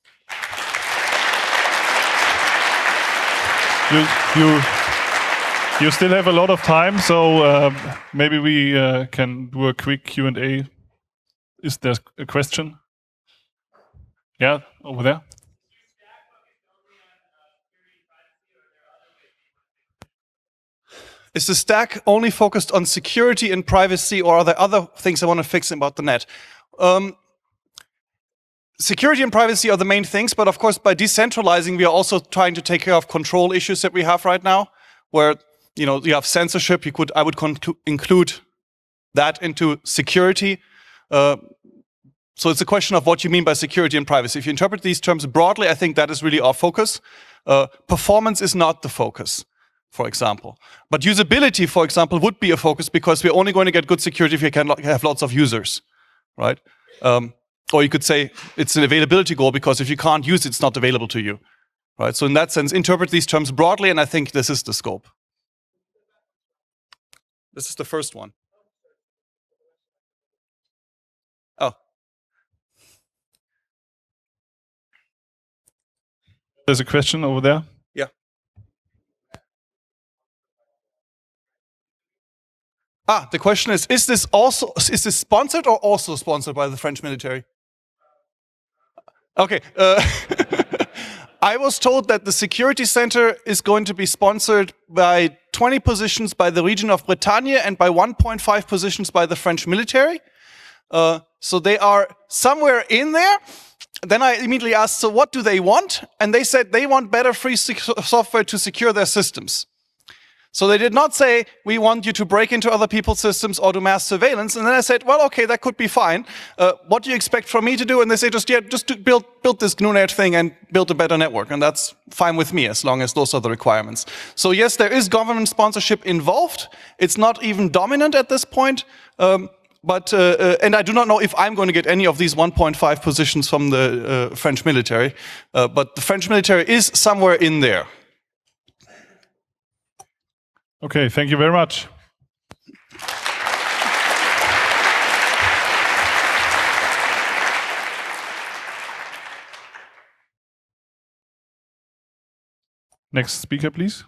You, you, you still have a lot of time, so uh, maybe we uh, can do a quick Q and A. Is there a question? Yeah, over there. Is the stack only focused on security and privacy, or are there other things I want to fix about the net? Um, security and privacy are the main things, but of course, by decentralizing, we are also trying to take care of control issues that we have right now, where you know you have censorship. You could, I would include that into security. Uh, so it's a question of what you mean by security and privacy. If you interpret these terms broadly, I think that is really our focus. Uh, performance is not the focus. for example. But usability, for example, would be a focus because we're only going to get good security if you can lo- have lots of users, right? Um, or you could say it's an availability goal because if you can't use it, it's not available to you, right? So in that sense, interpret these terms broadly, and I think this is the scope. This is the first one. Oh. There's a question over there. Yeah. Ah, the question is, is this also, is this sponsored or also sponsored by the French military? Okay. Uh, I was told that the security center is going to be sponsored by twenty positions by the region of Bretagne and by one point five positions by the French military. Uh, so they are somewhere in there. Then I immediately asked, so what do they want? And they said they want better free software to secure their systems. So they did not say, we want you to break into other people's systems or do mass surveillance. And then I said, well, okay, that could be fine. Uh, what do you expect from me to do? And they say, just, yeah, just to build, build this G N U net thing and build a better network. And that's fine with me, as long as those are the requirements. So yes, there is government sponsorship involved. It's not even dominant at this point. Um, but, uh, uh, and I do not know if I'm going to get any of these one point five positions from the uh, French military. Uh, but the French military is somewhere in there. Okay, thank you very much. Next speaker, please.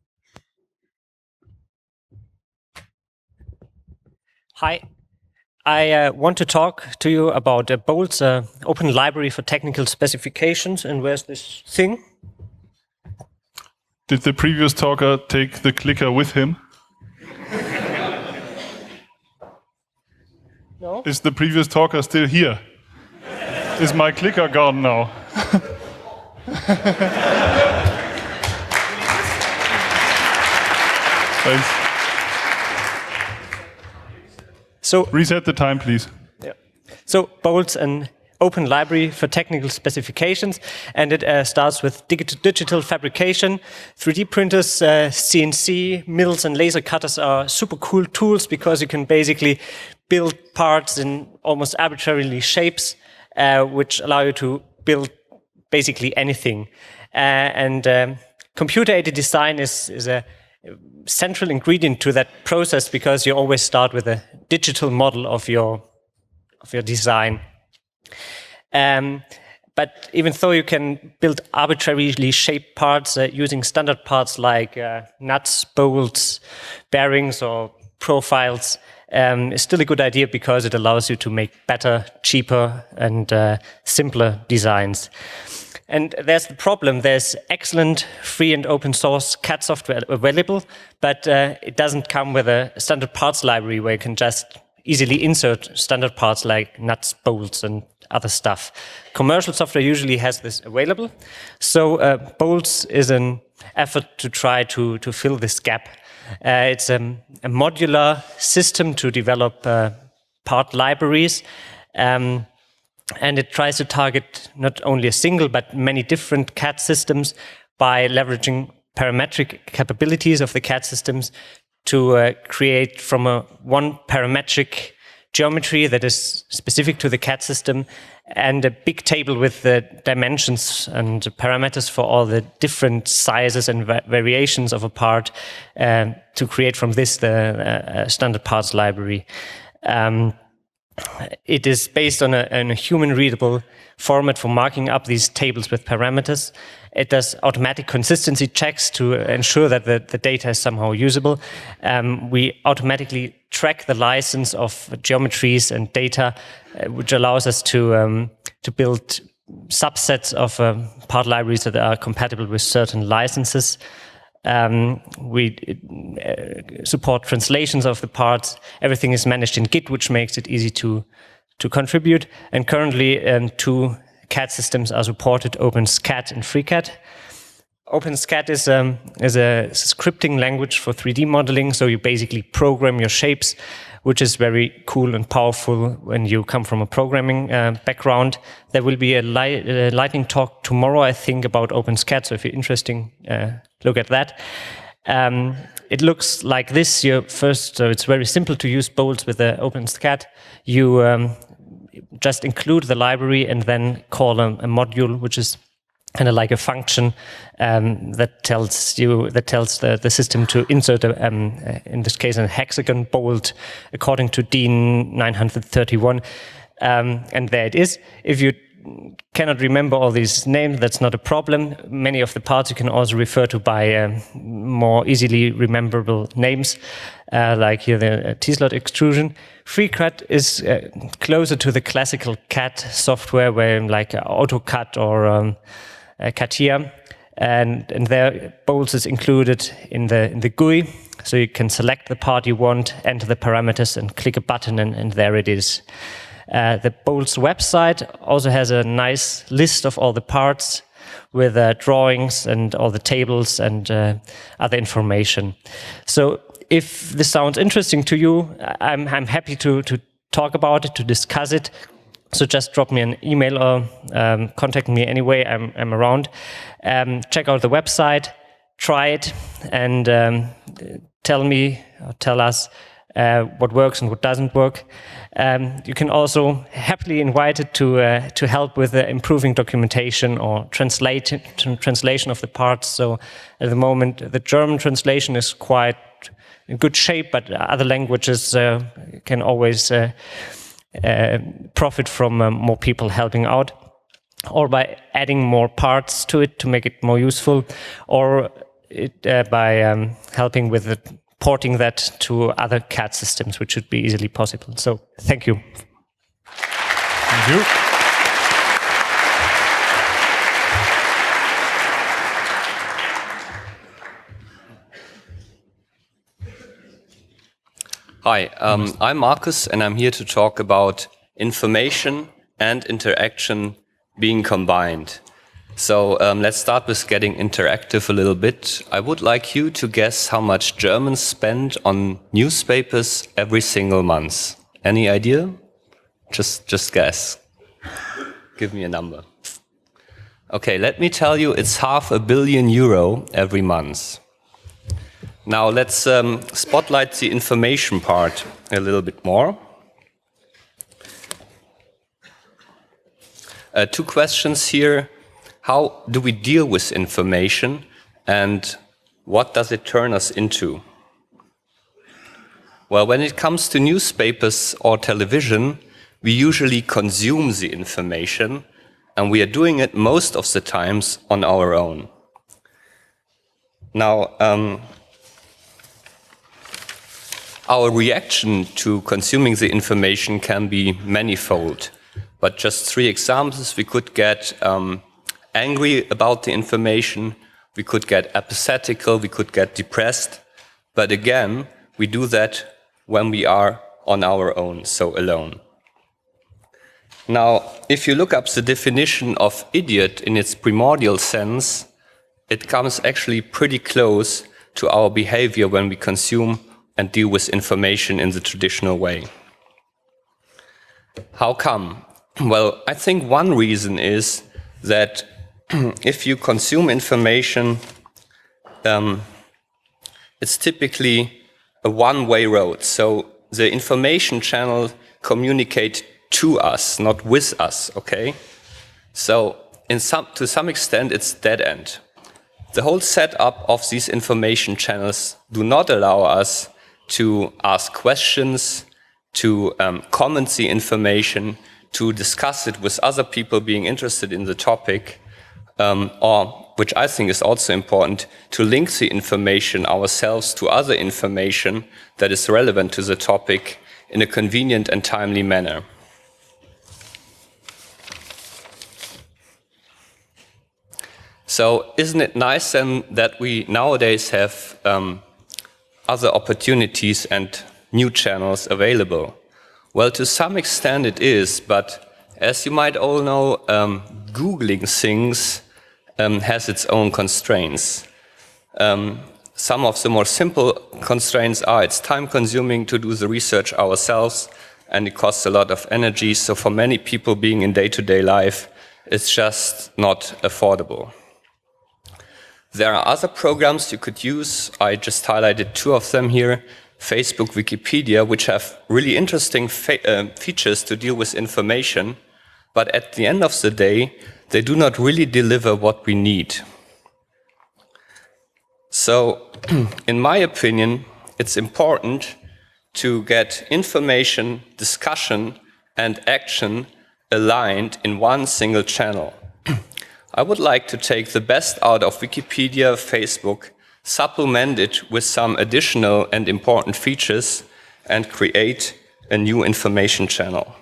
Hi. I uh, want to talk to you about uh, Bolt's uh, open library for technical specifications. And where's this thing? Did the previous talker take the clicker with him? No. Is the previous talker still here? Is my clicker gone now? Thanks. So reset the time, please. Yeah. So Bolt's an open library for technical specifications, and it uh, starts with dig digital fabrication. three D printers, uh, C N C, mills, and laser cutters are super cool tools because you can basically build parts in almost arbitrarily shapes, uh, which allow you to build basically anything. Uh, and um, computer-aided design is, is a central ingredient to that process because you always start with a digital model of your of your design. Um, but even though you can build arbitrarily shaped parts uh, using standard parts like uh, nuts, bolts, bearings, or profiles, um, it's still a good idea because it allows you to make better, cheaper, and uh, simpler designs. And there's the problem. There's excellent free and open source C A D software available, but uh, it doesn't come with a standard parts library where you can just easily insert standard parts like nuts, bolts, and other stuff. Commercial software usually has this available. So uh, Bolt's is an effort to try to, to fill this gap. Uh, it's a, a modular system to develop uh, part libraries. Um, And it tries to target not only a single, but many different C A D systems by leveraging parametric capabilities of the C A D systems to uh, create from a one parametric geometry that is specific to the C A D system and a big table with the dimensions and parameters for all the different sizes and va variations of a part uh, to create from this the uh, standard parts library. Um, It is based on a, on a human-readable format for marking up these tables with parameters. It does automatic consistency checks to ensure that the, the data is somehow usable. Um, we automatically track the license of geometries and data, uh, which allows us to, um, to build subsets of um, part libraries that are compatible with certain licenses. Um, we uh, support translations of the parts. Everything is managed in Git, which makes it easy to to contribute. And currently, um, two C A D systems are supported: OpenSCAD and FreeCAD. OpenSCAD is um, is a scripting language for three D modeling. So you basically program your shapes, which is very cool and powerful when you come from a programming uh, background. There will be a, li a lightning talk tomorrow, I think, about OpenSCAD. So if you're interested, uh, look at that. Um, it looks like this. You first, so it's very simple to use Boltz with the OpenSCAD. You um, just include the library and then call a, a module, which is kind of like a function um, that tells you that tells the, the system to insert a, um, in this case a hexagon bolt according to D I N nine thirty-one, um, and there it is. If you cannot remember all these names, that's not a problem. Many of the parts you can also refer to by um, more easily rememberable names, uh, like here the uh, T-slot extrusion. FreeCAD is uh, closer to the classical C A D software, where like uh, AutoCAD or um, uh, CATIA, and and there Boltz is included in the in the G U I, so you can select the part you want, enter the parameters, and click a button, and, and there it is. Uh, the Boltz website also has a nice list of all the parts with uh, drawings and all the tables and uh, other information. So if this sounds interesting to you, I'm, I'm happy to, to talk about it, to discuss it. So just drop me an email or um, contact me anyway. I'm, I'm around. Um, check out the website, try it, and um, tell me, or tell us uh, what works and what doesn't work. Um, you can also happily invite it to uh, to help with uh, improving documentation or translate translation of the parts. So at the moment, the German translation is quite in good shape, but other languages uh, can always uh, uh, profit from um, more people helping out, or by adding more parts to it to make it more useful, or it, uh, by um, helping with the porting that to other C A D systems, which should be easily possible. So, thank you. Thank you. Hi, um, I'm Markus, and I'm here to talk about information and interaction being combined. So um, let's start with getting interactive a little bit. I would like you to guess how much Germans spend on newspapers every single month. Any idea? Just, just guess. Give me a number. Okay, let me tell you, it's half a billion euro every month. Now let's um, spotlight the information part a little bit more. Uh, two questions here. How do we deal with information, and what does it turn us into? Well, when it comes to newspapers or television, we usually consume the information, and we are doing it most of the times on our own. Now, um, our reaction to consuming the information can be manifold, but just three examples. We could get um, angry about the information, we could get apathetical, we could get depressed, but again, we do that when we are on our own, so alone. Now, if you look up the definition of idiot in its primordial sense, it comes actually pretty close to our behavior when we consume and deal with information in the traditional way. How come? Well, I think one reason is that if you consume information, um, it's typically a one-way road. So the information channel communicate to us, not with us, okay? So in some, to some extent, it's dead end. The whole setup of these information channels do not allow us to ask questions, to um, comment the information, to discuss it with other people being interested in the topic, Um, or, which I think is also important, to link the information ourselves to other information that is relevant to the topic in a convenient and timely manner. So isn't it nice then that we nowadays have um, other opportunities and new channels available? Well, to some extent it is, but as you might all know, um, Googling things Um, has its own constraints. Um, some of the more simple constraints are it's time consuming to do the research ourselves, and it costs a lot of energy. So for many people being in day-to-day life, it's just not affordable. There are other programs you could use. I just highlighted two of them here, Facebook, Wikipedia, which have really interesting fe uh, features to deal with information. But at the end of the day, they do not really deliver what we need. So, in my opinion, it's important to get information, discussion, and action aligned in one single channel. I would like to take the best out of Wikipedia, Facebook, supplement it with some additional and important features, and create a new information channel.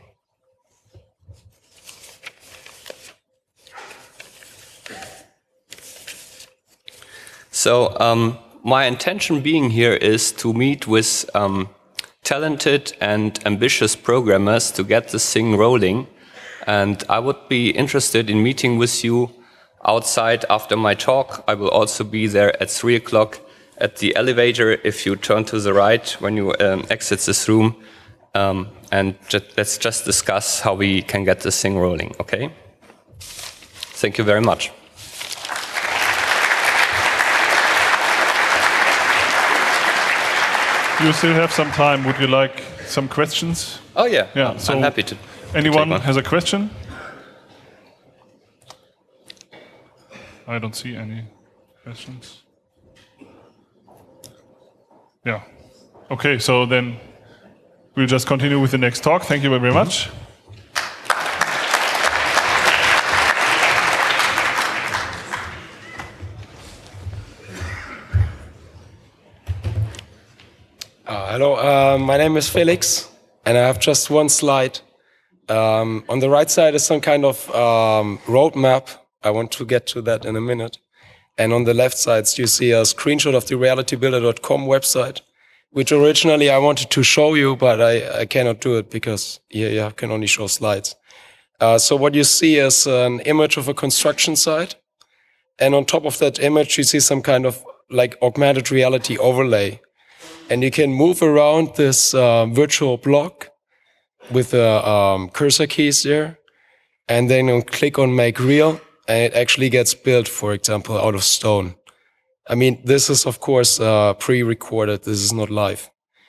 So um, my intention being here is to meet with um, talented and ambitious programmers to get this thing rolling. And I would be interested in meeting with you outside after my talk. I will also be there at three o'clock at the elevator if you turn to the right when you um, exit this room. Um, and just, let's just discuss how we can get this thing rolling, okay? Thank you very much. You still have some time. Would you like some questions? Oh yeah, yeah. I'm, So I'm happy to. Anyone to has a question? I don't see any questions. Yeah. Okay, so then we'll just continue with the next talk. Thank you very much. Uh, hello, uh, my name is Felix, and I have just one slide. Um, on the right side is some kind of um, roadmap. I want to get to that in a minute. And on the left side, you see a screenshot of the reality builder dot com website, which originally I wanted to show you, but I, I cannot do it because here you can only show slides. Uh, so what you see is an image of a construction site. And on top of that image, you see some kind of like augmented reality overlay. And you can move around this uh, virtual block with the um, cursor keys there. And then you click on make real, and it actually gets built, for example, out of stone. I mean, this is, of course, uh, pre-recorded. This is not live.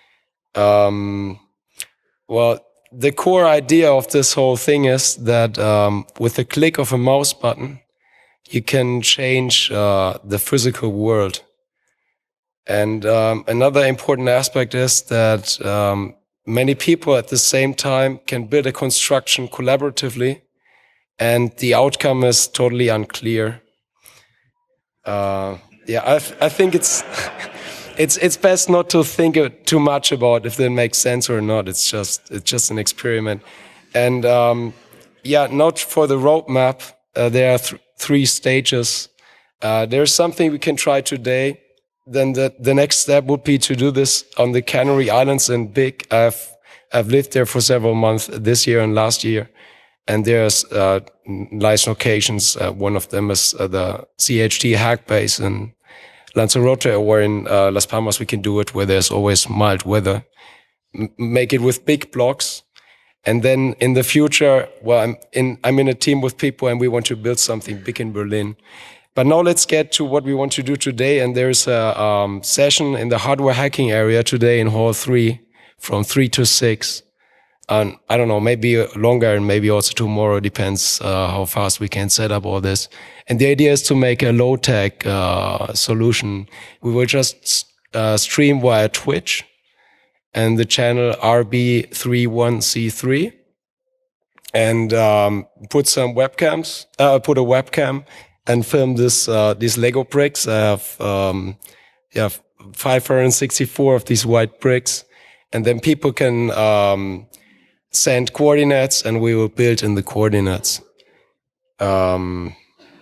Um, well, the core idea of this whole thing is that um, with the click of a mouse button, you can change uh, the physical world. And um, another important aspect is that um, many people at the same time can build a construction collaboratively, and the outcome is totally unclear. Uh, yeah, I, I think it's it's it's best not to think too much about if that makes sense or not. It's just it's just an experiment. And um, yeah, not for the roadmap. Uh, there are th three stages. Uh, there's something we can try today. Then the, the next step would be to do this on the Canary Islands in Big. I've, I've lived there for several months this year and last year. And there's uh, nice locations. Uh, one of them is uh, the C H T Hack Base in Lanzarote, or in uh, Las Palmas we can do it where there's always mild weather. M make it with big blocks. And then in the future, well, I'm in, I'm in a team with people and we want to build something big in Berlin. But now let's get to what we want to do today. And there's a um, session in the hardware hacking area today in Hall three from three to six. And I don't know, maybe longer and maybe also tomorrow, depends uh, how fast we can set up all this. And the idea is to make a low-tech uh, solution. We will just uh, stream via Twitch and the channel R B three one C three and um, put some webcams, uh, put a webcam and film this, uh, these Lego bricks. I have, um, yeah, five hundred sixty-four of these white bricks. And then people can, um, send coordinates and we will build in the coordinates. Um,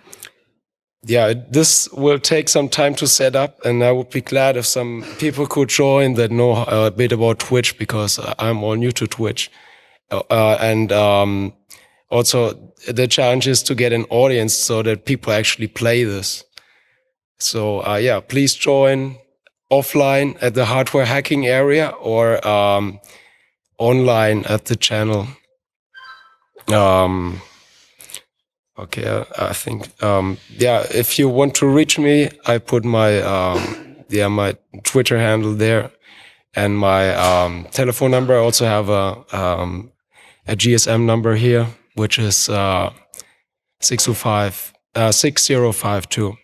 yeah, this will take some time to set up, and I would be glad if some people could join that know a bit about Twitch, because I'm all new to Twitch. Uh, and, um, also, the challenge is to get an audience so that people actually play this. So, uh, yeah, please join offline at the hardware hacking area or um, online at the channel. Um, Okay, uh, I think um, yeah. If you want to reach me, I put my um, yeah my Twitter handle there, and my um, telephone number. I also have a um, a G S M number here, which is uh, six oh five uh, six zero five two.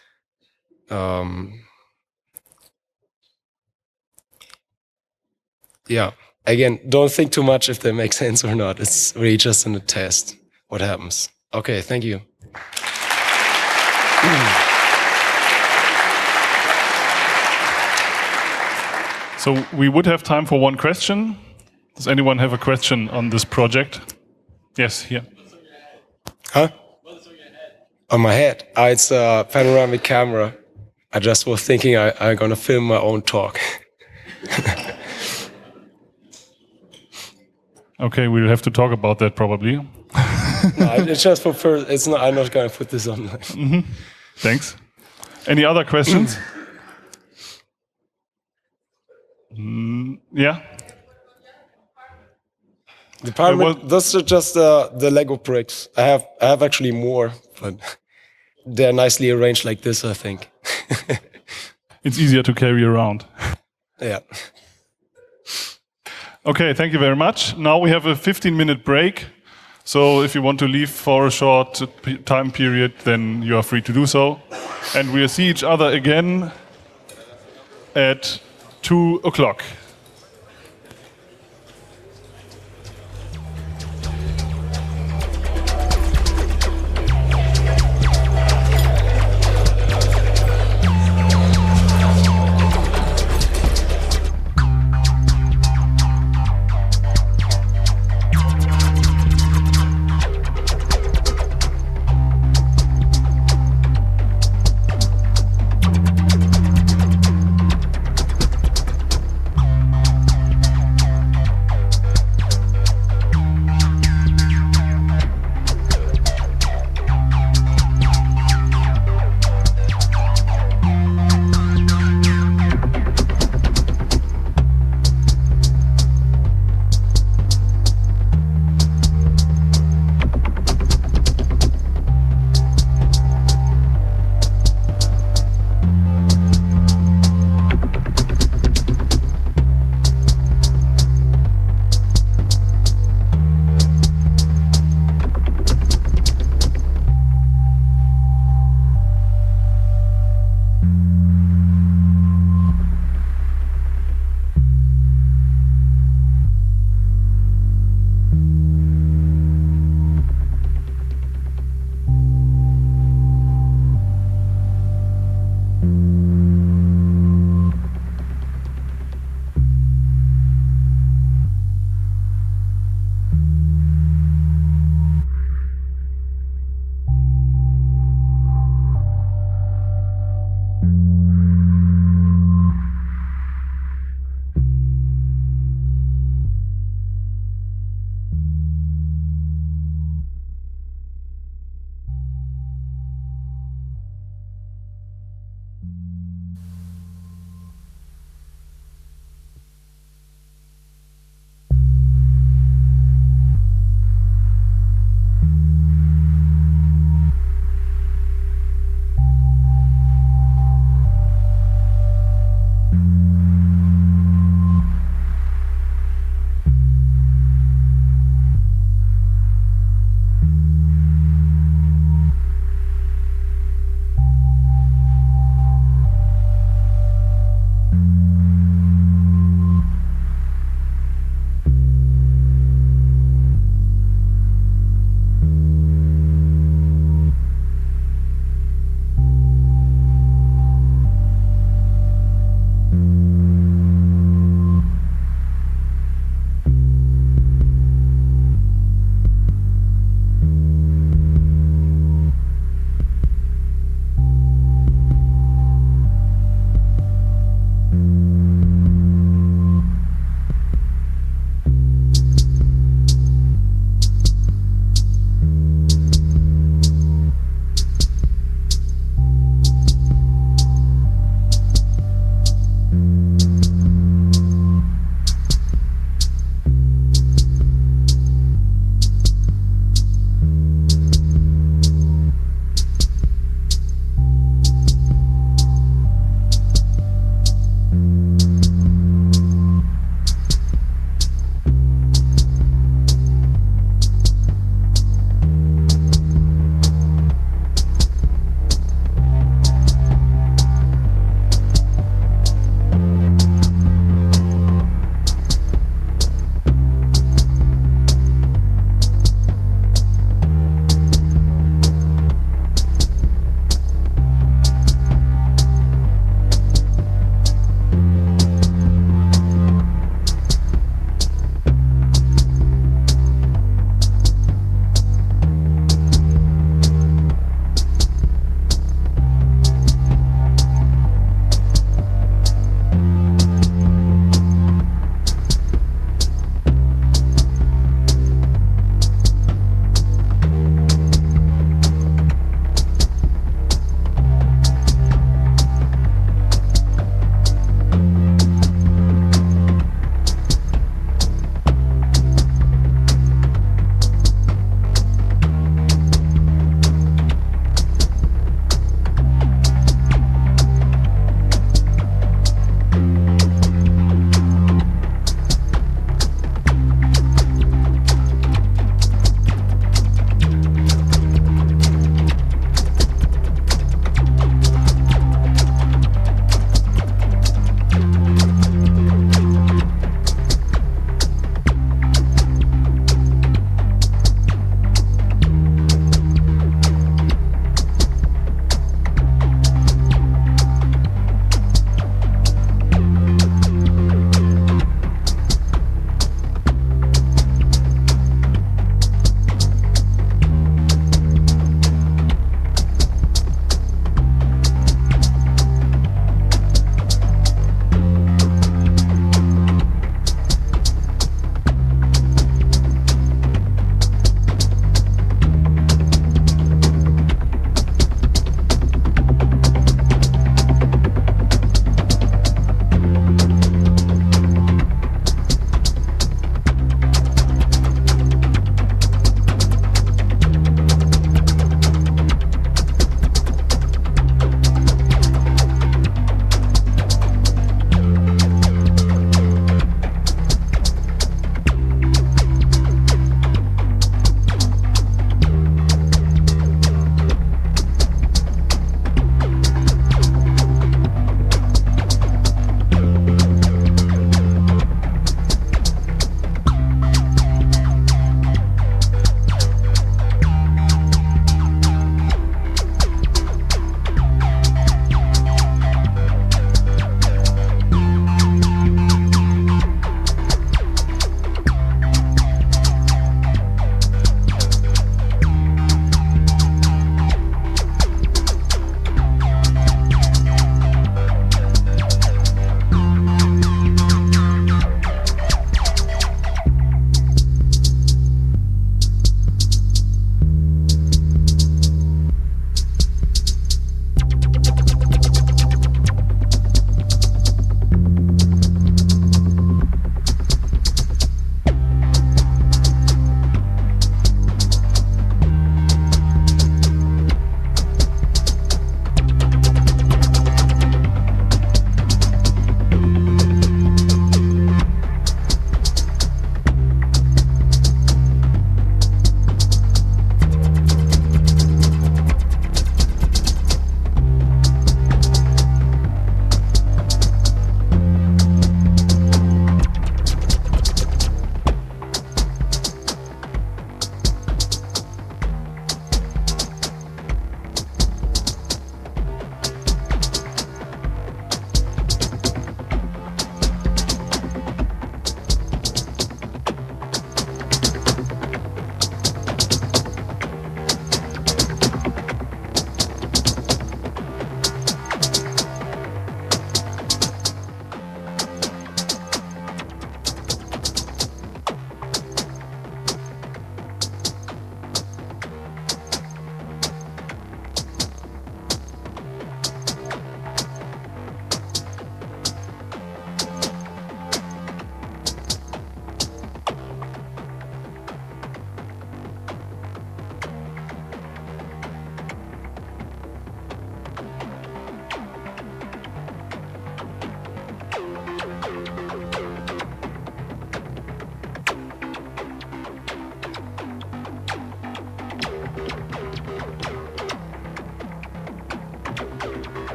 Um, yeah. Again, don't think too much if they make sense or not. It's really just in a test what happens. Okay, thank you. So we would have time for one question. Does anyone have a question on this project? Yes, here. Huh? On my head? Uh, it's a panoramic camera. I just was thinking I, I'm going to film my own talk. Okay, we'll have to talk about that probably. No, it's just for first. It's not. I'm not going to put this on. Mm-hmm. Thanks. Any other questions? mm, yeah. The pyramid. Those are just uh, the Lego bricks. I have. I have actually more, but they're nicely arranged like this. I think. It's easier to carry around. Yeah. Okay, thank you very much. Now we have a fifteen minute break. So if you want to leave for a short time period, then you are free to do so. And we'll see each other again at two o'clock.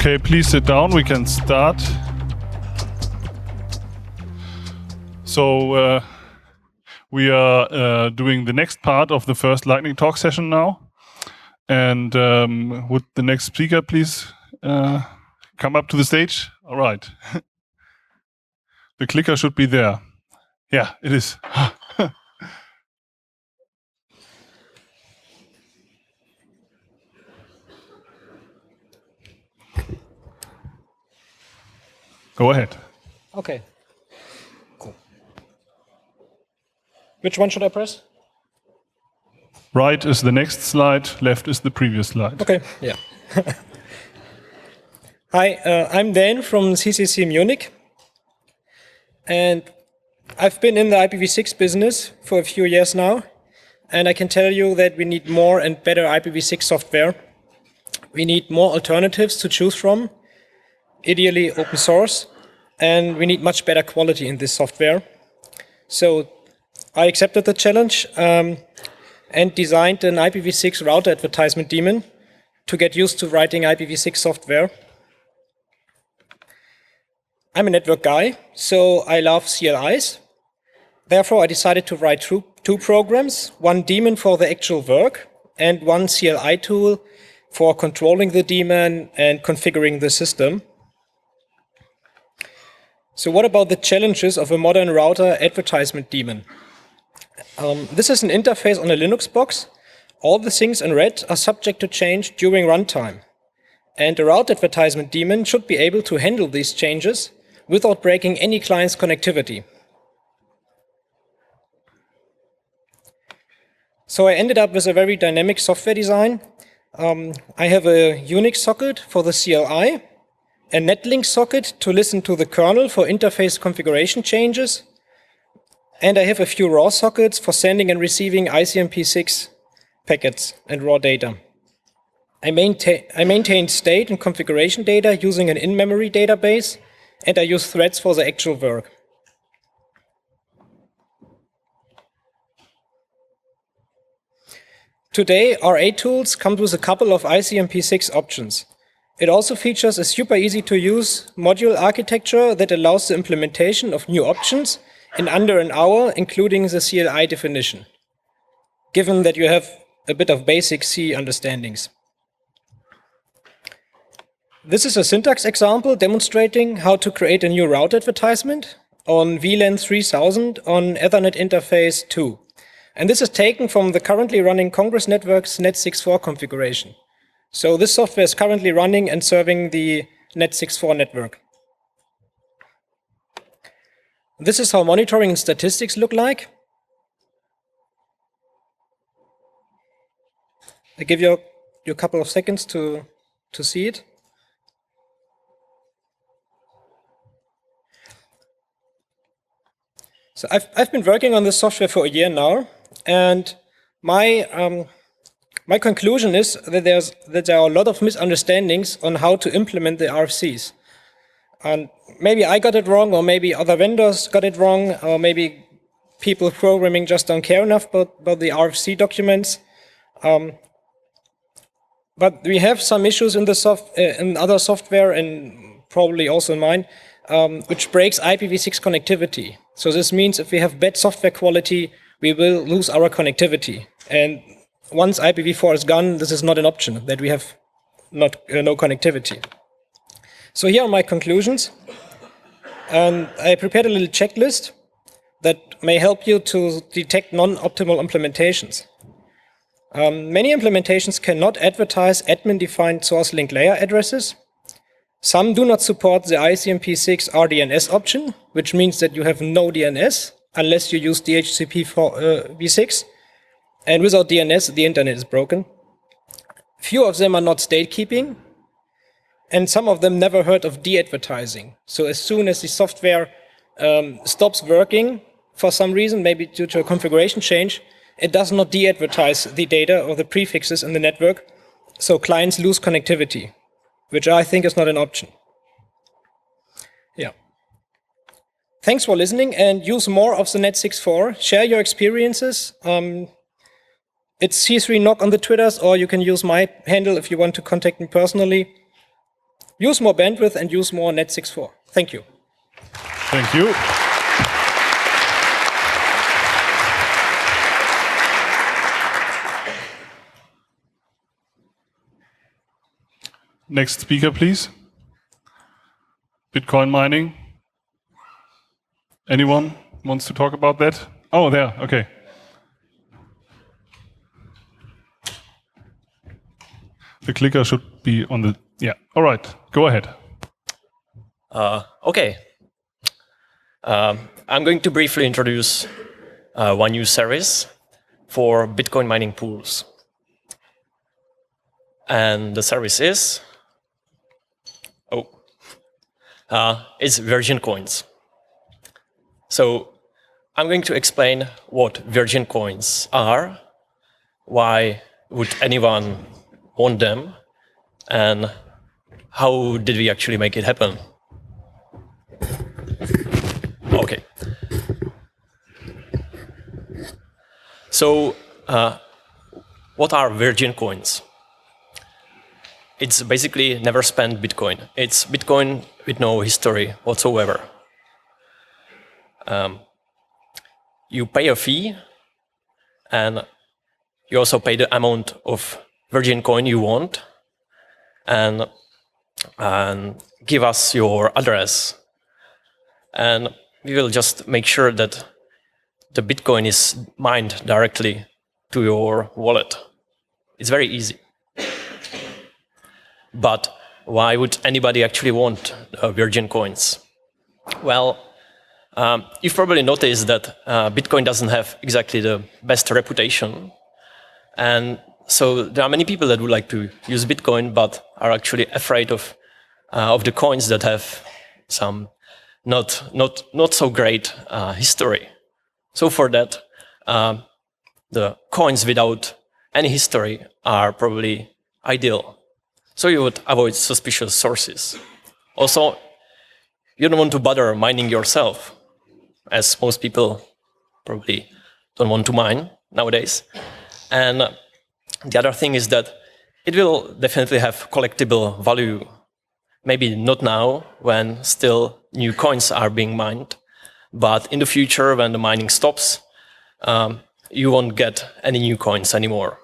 Okay, please sit down. We can start. So uh, we are uh, doing the next part of the first lightning talk session now. And um, would the next speaker please uh, come up to the stage? All right. The clicker should be there. Yeah, it is. Go ahead. Okay. Cool. Which one should I press? Right is the next slide, left is the previous slide. Okay, yeah. Hi, uh, I'm Dan from C C C Munich. And I've been in the I P v six business for a few years now. And I can tell you that we need more and better I P v six software. We need more alternatives to choose from, ideally open source, and we need much better quality in this software. So I accepted the challenge um, and designed an I P v six router advertisement daemon to get used to writing I P v six software. I'm a network guy, so I love C L Is. Therefore, I decided to write two, two programs, one daemon for the actual work and one C L I tool for controlling the daemon and configuring the system. So what about the challenges of a modern router advertisement daemon? Um, this is an interface on a Linux box. All the things in red are subject to change during runtime. And a route advertisement daemon should be able to handle these changes without breaking any client's connectivity. So I ended up with a very dynamic software design. Um, I have a Unix socket for the C L I, a netlink socket to listen to the kernel for interface configuration changes, and I have a few raw sockets for sending and receiving I C M P six packets and raw data. I, maintain, I maintain state and configuration data using an in-memory database, and I use threads for the actual work. Today, R A tools come with a couple of I C M P six options. It also features a super easy to use module architecture that allows the implementation of new options in under an hour, including the C L I definition, given that you have a bit of basic C understandings. This is a syntax example demonstrating how to create a new route advertisement on V LAN three thousand on Ethernet interface two. And this is taken from the currently running Congress Network's net sixty-four configuration. So this software is currently running and serving the net sixty-four network. This is how monitoring and statistics look like. I give you, you a couple of seconds to, to see it. So I've, I've been working on this software for a year now, and my, um, my conclusion is that, there's, that there are a lot of misunderstandings on how to implement the R F Cs. And maybe I got it wrong, or maybe other vendors got it wrong, or maybe people programming just don't care enough about, about the R F C documents. Um, but we have some issues in, the soft, uh, in other software, and probably also in mine, um, which breaks I P v six connectivity. So this means if we have bad software quality, we will lose our connectivity. And once I P v four is gone, this is not an option, that we have not, uh, no connectivity. So here are my conclusions. And I prepared a little checklist that may help you to detect non-optimal implementations. Um, many implementations cannot advertise admin-defined source link layer addresses. Some do not support the I C M P six R D N S option, which means that you have no D N S unless you use D H C P v six. And without D N S, the internet is broken. Few of them are not state keeping. And some of them never heard of de-advertising. So as soon as the software um, stops working for some reason, maybe due to a configuration change, it does not de-advertise the data or the prefixes in the network. So clients lose connectivity, which I think is not an option. Yeah. Thanks for listening, and use more of the net sixty-four. Share your experiences. Um, it's C three N O C on the Twitters, or you can use my handle if you want to contact me personally. use more bandwidth and use more Net six four. Thank you. Thank you. Next speaker, please. Bitcoin mining. Anyone wants to talk about that? Oh, there, okay. The clicker should be on the, yeah, all right, go ahead. Uh, okay. Um, I'm going to briefly introduce uh, one new service for Bitcoin mining pools. And the service is, oh, uh, it's Virgin Coins. So I'm going to explain what Virgin Coins are, why would anyone want them, and how did we actually make it happen. Okay. So, uh, what are Virgin Coins? It's basically never spent Bitcoin. It's Bitcoin with no history whatsoever. Um, you pay a fee, and you also pay the amount of Virgin coin you want, and, and give us your address. And we will just make sure that the Bitcoin is mined directly to your wallet. It's very easy. But why would anybody actually want uh, Virgin coins? Well, um, you've probably noticed that uh, Bitcoin doesn't have exactly the best reputation. And so there are many people that would like to use Bitcoin, but are actually afraid of, uh, of the coins that have some not, not, not so great uh, history. So for that, uh, the coins without any history are probably ideal. So you would avoid suspicious sources. Also, you don't want to bother mining yourself, as most people probably don't want to mine nowadays. And the other thing is that it will definitely have collectible value. Maybe not now, when still new coins are being mined, but in the future, when the mining stops, um, you won't get any new coins anymore.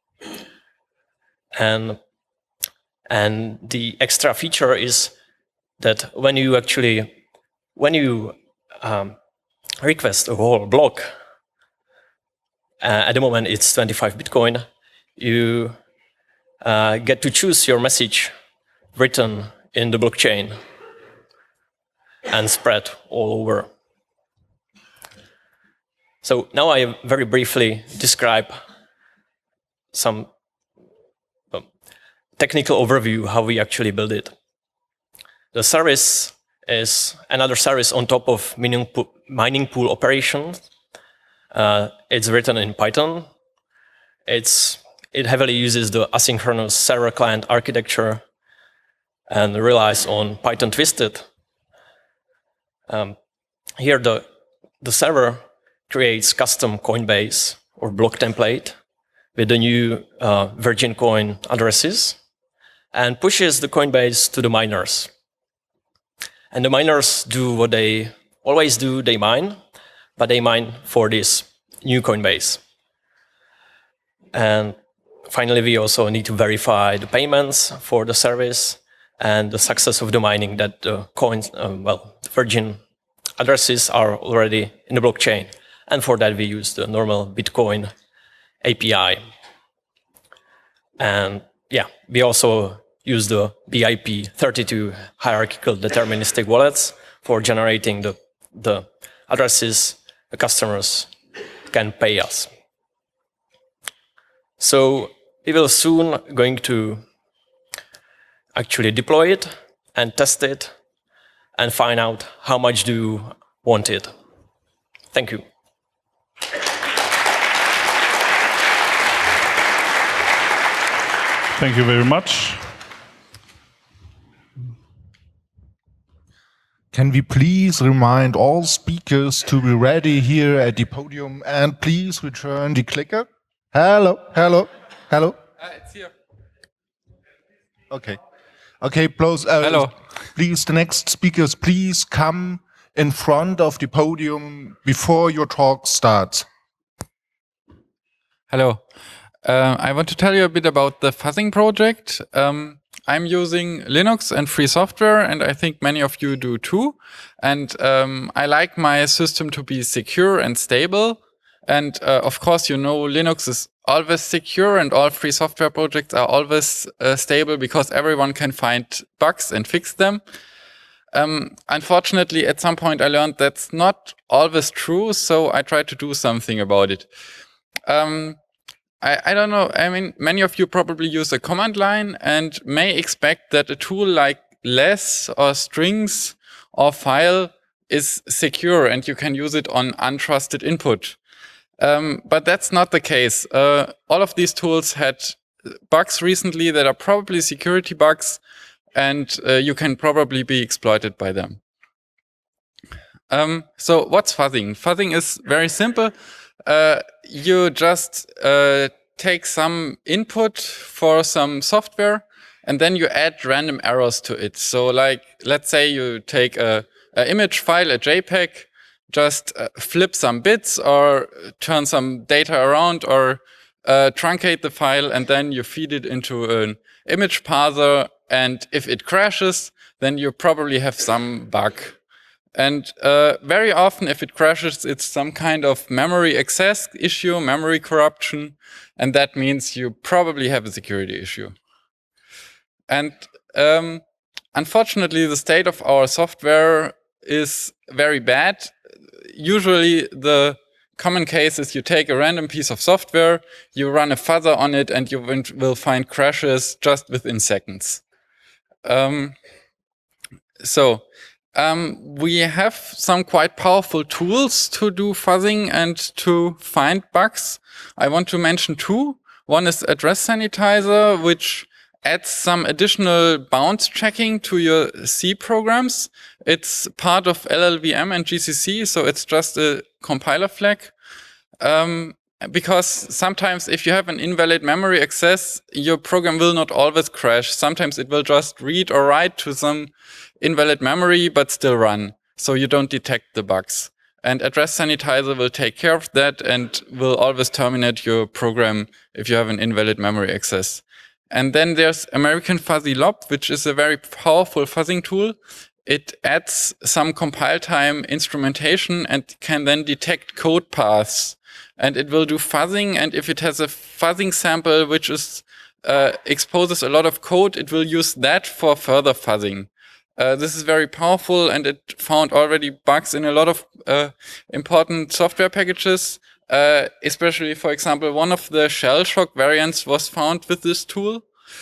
And, and the extra feature is that when you actually, when you um, request a whole block, uh, at the moment it's twenty-five Bitcoin, you uh, get to choose your message written in the blockchain and spread all over. So now I very briefly describe some um, technical overview how we actually build it. The service is another service on top of mining pool, mining pool operations. Uh, it's written in Python. It's, it heavily uses the asynchronous server-client architecture and relies on Python Twisted. Um, here, the, the server creates custom Coinbase or block template with the new uh, Virgin coin addresses and pushes the Coinbase to the miners. And the miners do what they always do, they mine, but they mine for this new Coinbase. And finally, we also need to verify the payments for the service and the success of the mining, that the coins, um, well, the Virgin addresses are already in the blockchain. And for that, we use the normal Bitcoin A P I. And yeah, we also use the B I P thirty-two hierarchical deterministic wallets for generating the, the addresses the customers can pay us. So we will soon going to actually deploy it and test it and find out how much do you want it. Thank you. Thank you very much. Can we please remind all speakers to be ready here at the podium and please return the clicker? Hello, hello, hello. Uh, it's here. Okay. Okay, please, uh, Hello. please, the next speakers, please come in front of the podium before your talk starts. Hello. Uh, I want to tell you a bit about the fuzzing project. Um, I'm using Linux and free software, and I think many of you do too. And um, I like my system to be secure and stable. And uh, of course, you know, Linux is always secure and all free software projects are always uh, stable because everyone can find bugs and fix them. Um, unfortunately, at some point I learned that's not always true, so I tried to do something about it. Um, I, I don't know, I mean, many of you probably use a command line and may expect that a tool like less or strings or file is secure and you can use it on untrusted input. Um, but that's not the case. Uh, all of these tools had bugs recently that are probably security bugs, and uh, you can probably be exploited by them. Um, so what's fuzzing? Fuzzing is very simple. Uh, you just uh, take some input for some software, and then you add random errors to it. So like, let's say you take a, a image file, a JPEG, just uh, flip some bits or turn some data around or uh, truncate the file, and then you feed it into an image parser. And if it crashes, then you probably have some bug. And uh, very often, if it crashes, it's some kind of memory access issue, memory corruption. And that means you probably have a security issue. And um, unfortunately, the state of our software is very bad. Usually the common case is you take a random piece of software, you run a fuzzer on it, and you will find crashes just within seconds. Um, so um, we have some quite powerful tools to do fuzzing and to find bugs. I want to mention two. One is Address Sanitizer, which adds some additional bounds checking to your C programs. It's part of L L V M and G C C, so it's just a compiler flag. Um, because sometimes if you have an invalid memory access, your program will not always crash. Sometimes it will just read or write to some invalid memory, but still run. So you don't detect the bugs. And Address Sanitizer will take care of that and will always terminate your program if you have an invalid memory access. And then there's American Fuzzy Lob, which is a very powerful fuzzing tool. It adds some compile time instrumentation and can then detect code paths. And it will do fuzzing. And if it has a fuzzing sample, which is uh, exposes a lot of code, it will use that for further fuzzing. Uh, this is very powerful, and it found already bugs in a lot of uh, important software packages. Uh, especially, for example, one of the shell shock variants was found with this tool.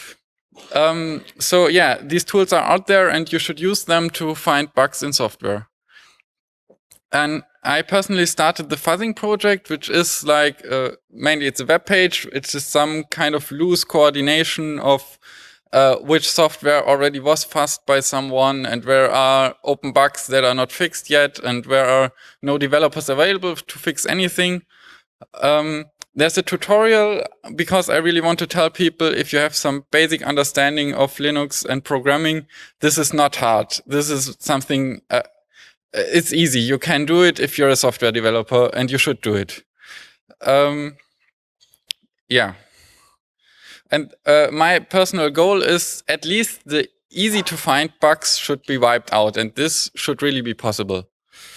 Um, so yeah, these tools are out there and you should use them to find bugs in software. And I personally started the fuzzing project, which is like, uh, mainly it's a web page. It's just some kind of loose coordination of uh, which software already was fuzzed by someone and where are open bugs that are not fixed yet and where are no developers available to fix anything. Um, there's a tutorial because I really want to tell people if you have some basic understanding of Linux and programming, this is not hard. This is something, uh, it's easy. You can do it if you're a software developer and you should do it. Um, yeah. And uh, my personal goal is at least the easy to find bugs should be wiped out, and this should really be possible.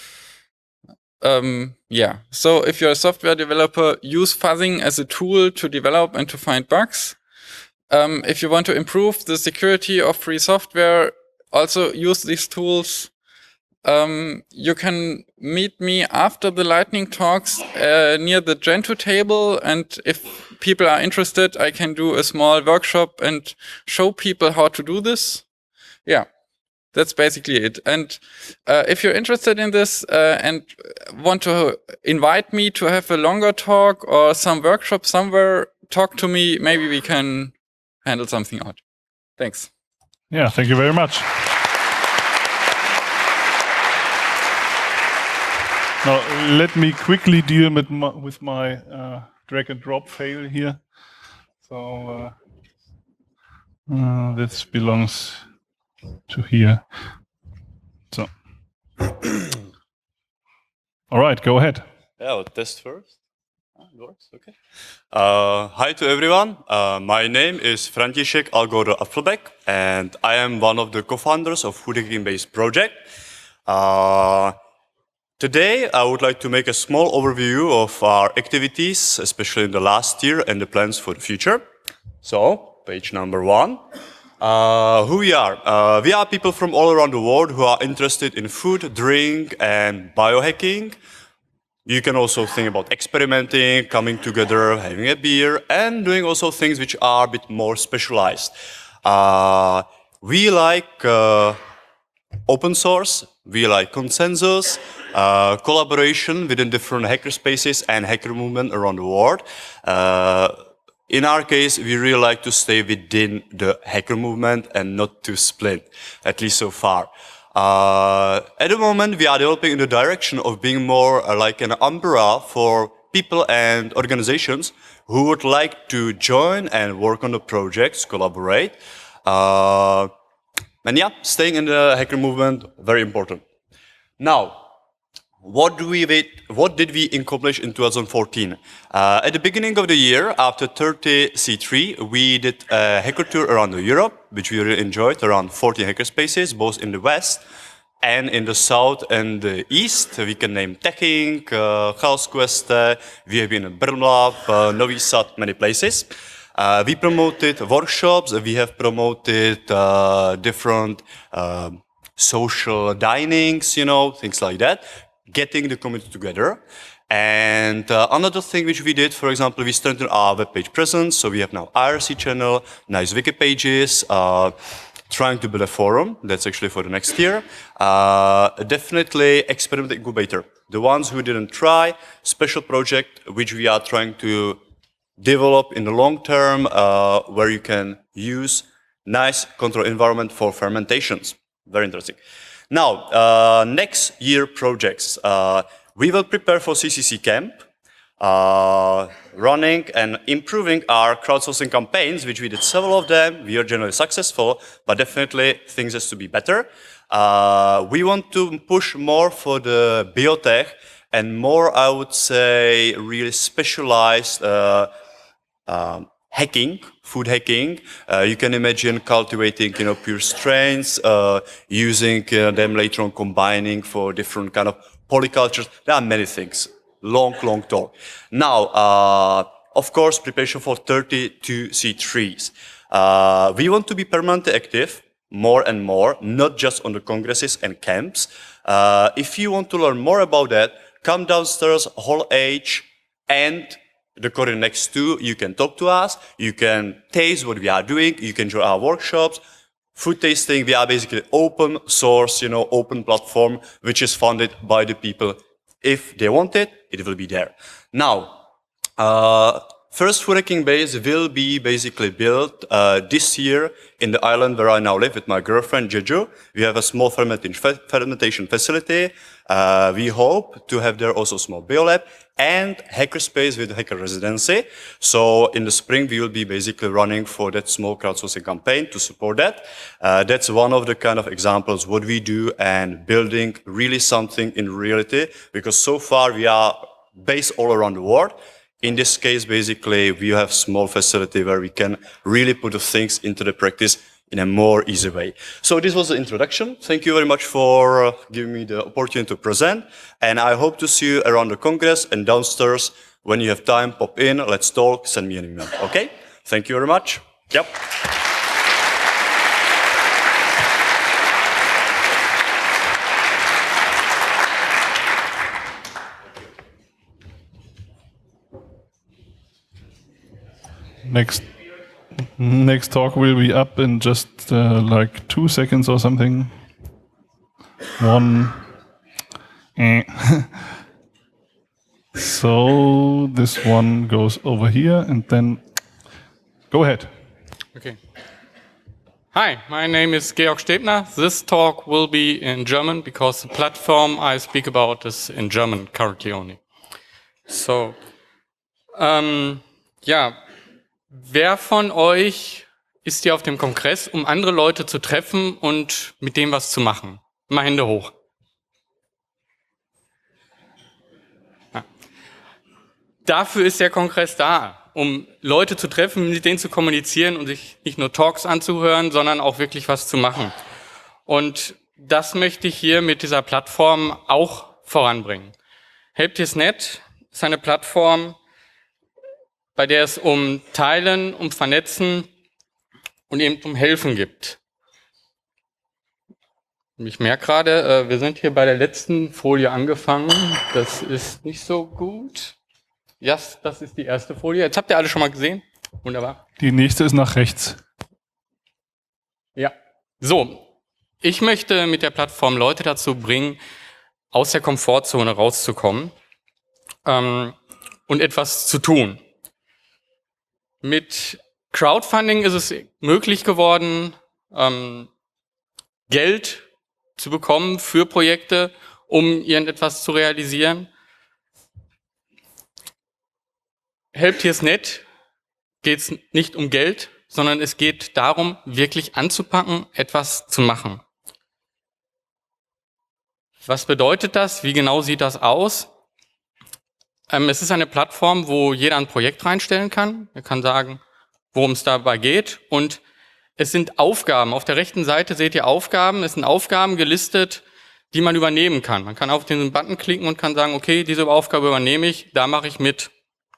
Um, yeah, so if you're a software developer, use fuzzing as a tool to develop and to find bugs. Um, if you want to improve the security of free software, also use these tools. Um, you can meet me after the lightning talks uh, near the Gentoo table, and if people are interested, I can do a small workshop and show people how to do this. Yeah. That's basically it. And uh, if you're interested in this uh, and want to invite me to have a longer talk or some workshop somewhere, talk to me. Maybe we can handle something out. Thanks. Yeah, thank you very much. Now, let me quickly deal with my, with my uh, drag and drop fail here. So uh, uh, this belongs to here. So, all right, go ahead. Yeah, I'll test first. Ah, it works, okay. Uh, hi to everyone. Uh, my name is František Algor Affelbeck, and I am one of the co-founders of Food Hacking Base project. Uh, today, I would like to make a small overview of our activities, especially in the last year, and the plans for the future. So, page number one. Uh, who we are? Uh, we are people from all around the world who are interested in food, drink, and biohacking. You can also think about experimenting, coming together, having a beer, and doing also things which are a bit more specialized. Uh, we like uh, open source, we like consensus, uh, collaboration within different hacker spaces and hacker movement around the world. Uh, in our case, we really like to stay within the hacker movement and not to split, at least so far. Uh, at the moment, we are developing in the direction of being more uh, like an umbrella for people and organizations who would like to join and work on the projects, collaborate. Uh, and yeah, staying in the hacker movement, very important. Now, what do we wait, what did we accomplish in two thousand fourteen? Uh, at the beginning of the year, after thirty C three, we did a hacker tour around Europe, which we really enjoyed, around forty hacker spaces, both in the West and in the South and the East. We can name Teching, uh, Chaos Quest, uh, we have been in Brno, uh, Novi Sad, many places. Uh, we promoted workshops, we have promoted uh, different uh, social dinings, you know, things like that. Getting the community together. And uh, another thing which we did, for example, we strengthened our web page presence. So we have now I R C channel, nice wiki pages, uh, trying to build a forum. That's actually for the next year. Uh, definitely experiment incubator. The ones who didn't try, special project which we are trying to develop in the long term, uh, where you can use nice control environment for fermentations. Very interesting. Now, uh, next year projects. Uh, we will prepare for C C C Camp, uh, running and improving our crowdsourcing campaigns, which we did several of them. We are generally successful, but definitely things has to be better. Uh, we want to push more for the biotech and more, I would say, really specialized uh, uh, hacking, food hacking. Uh, you can imagine cultivating, you know, pure strains, uh, using uh, them later on, combining for different kind of polycultures. There are many things. Long, long talk. Now, uh, of course, preparation for thirty-two C threes. Uh, we want to be permanently active more and more, not just on the congresses and camps. Uh, if you want to learn more about that, come downstairs, Hall H, and the corridor next to, you can talk to us, you can taste what we are doing, you can join our workshops, food tasting. We are basically open source, you know, open platform, which is funded by the people. If they want it, it will be there. Now, uh, first Food Hacking Base will be basically built uh, this year in the island where I now live with my girlfriend, Jeju. We have a small fermentation facility. Uh, we hope to have there also a small biolab and hackerspace with hacker residency. So in the spring, we will be basically running for that small crowdsourcing campaign to support that. Uh, that's one of the kind of examples what we do and building really something in reality, because so far we are based all around the world. In this case, basically, we have small facility where we can really put the things into the practice in a more easy way. So this was the introduction. Thank you very much for uh, giving me the opportunity to present. And I hope to see you around the Congress and downstairs. When you have time, pop in, let's talk, send me an email. Okay? Thank you very much. Yep. Next, next talk will be up in just uh, like two seconds or something. One. Eh. So this one goes over here, and then go ahead. Okay. Hi, my name is Georg Stebner. This talk will be in German because the platform I speak about is in German currently only. So, um, ja. Wer von euch ist hier auf dem Kongress, um andere Leute zu treffen und mit dem was zu machen? Mal Hände hoch. Ja. Dafür ist der Kongress da, um Leute zu treffen, mit denen zu kommunizieren und sich nicht nur Talks anzuhören, sondern auch wirklich was zu machen. Und das möchte ich hier mit dieser Plattform auch voranbringen. Helptiers Punkt net ist eine Plattform, bei der es um Teilen, um Vernetzen und eben um Helfen gibt. Ich merke gerade, wir sind hier bei der letzten Folie angefangen. Das ist nicht so gut. Ja, yes, das ist die erste Folie. Jetzt habt ihr alle schon mal gesehen. Wunderbar. Die nächste ist nach rechts. Ja. So. Ich möchte mit der Plattform Leute dazu bringen, aus der Komfortzone rauszukommen ähm, und etwas zu tun. Mit Crowdfunding ist es möglich geworden, ähm, Geld zu bekommen für Projekte, um irgendetwas zu realisieren. Helptiers Punkt net geht es nicht um Geld, sondern es geht darum, wirklich anzupacken, etwas zu machen. Was bedeutet das? Wie genau sieht das aus? Ähm, es ist eine Plattform, wo jeder ein Projekt reinstellen kann. Er kann sagen, worum es dabei geht. Und es sind Aufgaben. Auf der rechten Seite seht ihr Aufgaben. Es sind Aufgaben gelistet, die man übernehmen kann. Man kann auf diesen Button klicken und kann sagen, okay, diese Aufgabe übernehme ich, da mache ich mit.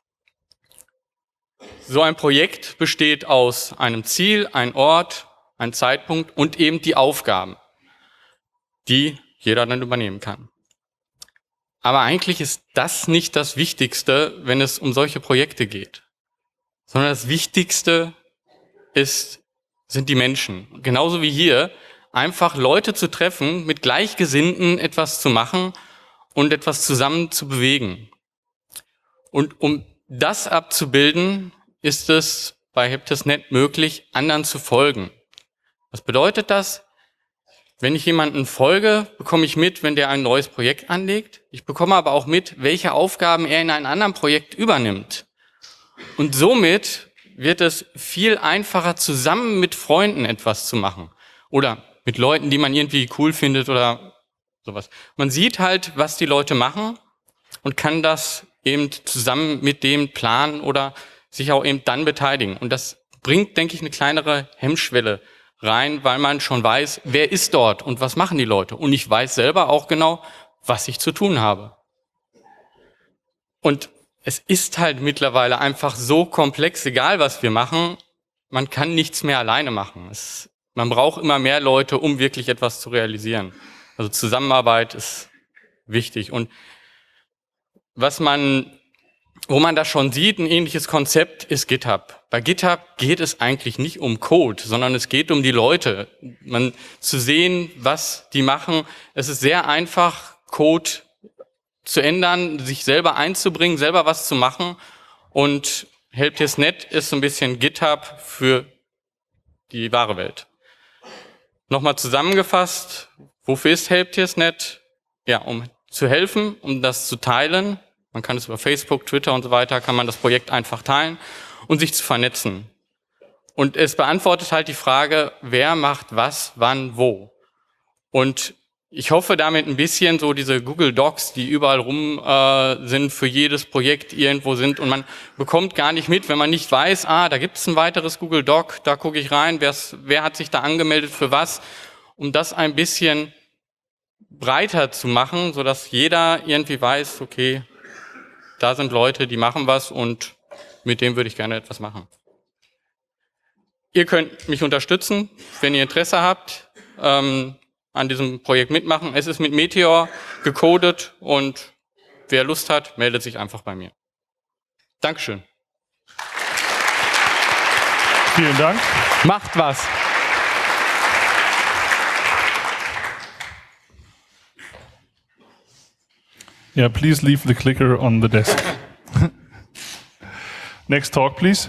So ein Projekt besteht aus einem Ziel, einem Ort, einem Zeitpunkt und eben die Aufgaben, die jeder dann übernehmen kann. Aber eigentlich ist das nicht das Wichtigste, wenn es um solche Projekte geht. Sondern das Wichtigste ist, sind die Menschen. Genauso wie hier, einfach Leute zu treffen, mit Gleichgesinnten etwas zu machen und etwas zusammen zu bewegen. Und um das abzubilden, ist es bei Helptiers Punkt net möglich, anderen zu folgen. Was bedeutet das? Wenn ich jemanden folge, bekomme ich mit, wenn der ein neues Projekt anlegt. Ich bekomme aber auch mit, welche Aufgaben er in einem anderen Projekt übernimmt. Und somit wird es viel einfacher, zusammen mit Freunden etwas zu machen. Oder mit Leuten, die man irgendwie cool findet oder sowas. Man sieht halt, was die Leute machen und kann das eben zusammen mit dem planen oder sich auch eben dann beteiligen. Und das bringt, denke ich, eine kleinere Hemmschwelle rein, weil man schon weiß, wer ist dort und was machen die Leute. Und ich weiß selber auch genau, was ich zu tun habe. Und es ist halt mittlerweile einfach so komplex, egal was wir machen, man kann nichts mehr alleine machen. Es, man braucht immer mehr Leute, um wirklich etwas zu realisieren. Also Zusammenarbeit ist wichtig. Und was man, wo man das schon sieht, ein ähnliches Konzept ist GitHub. Bei GitHub geht es eigentlich nicht um Code, sondern es geht um die Leute. Man zu sehen, was die machen. Es ist sehr einfach, Code zu ändern, sich selber einzubringen, selber was zu machen. Und Helptiers Punkt net ist so ein bisschen GitHub für die wahre Welt. Nochmal zusammengefasst, wofür ist Helptiers Punkt net? Ja, um zu helfen, um das zu teilen. Man kann es über Facebook, Twitter und so weiter, kann man das Projekt einfach teilen und sich zu vernetzen. Und es beantwortet halt die Frage, wer macht was, wann, wo. Und ich hoffe damit ein bisschen so diese Google Docs, die überall rum äh, sind, für jedes Projekt irgendwo sind und man bekommt gar nicht mit, wenn man nicht weiß, ah, da gibt es ein weiteres Google Doc, da gucke ich rein, wer's, wer hat sich da angemeldet für was, um das ein bisschen breiter zu machen, sodass jeder irgendwie weiß, okay, da sind Leute, die machen was und mit dem würde ich gerne etwas machen. Ihr könnt mich unterstützen, wenn ihr Interesse habt, ähm, an diesem Projekt mitmachen. Es ist mit Meteor gecodet und wer Lust hat, meldet sich einfach bei mir. Dankeschön. Vielen Dank. Macht was. Yeah, please leave the clicker on the desk. Next talk, please.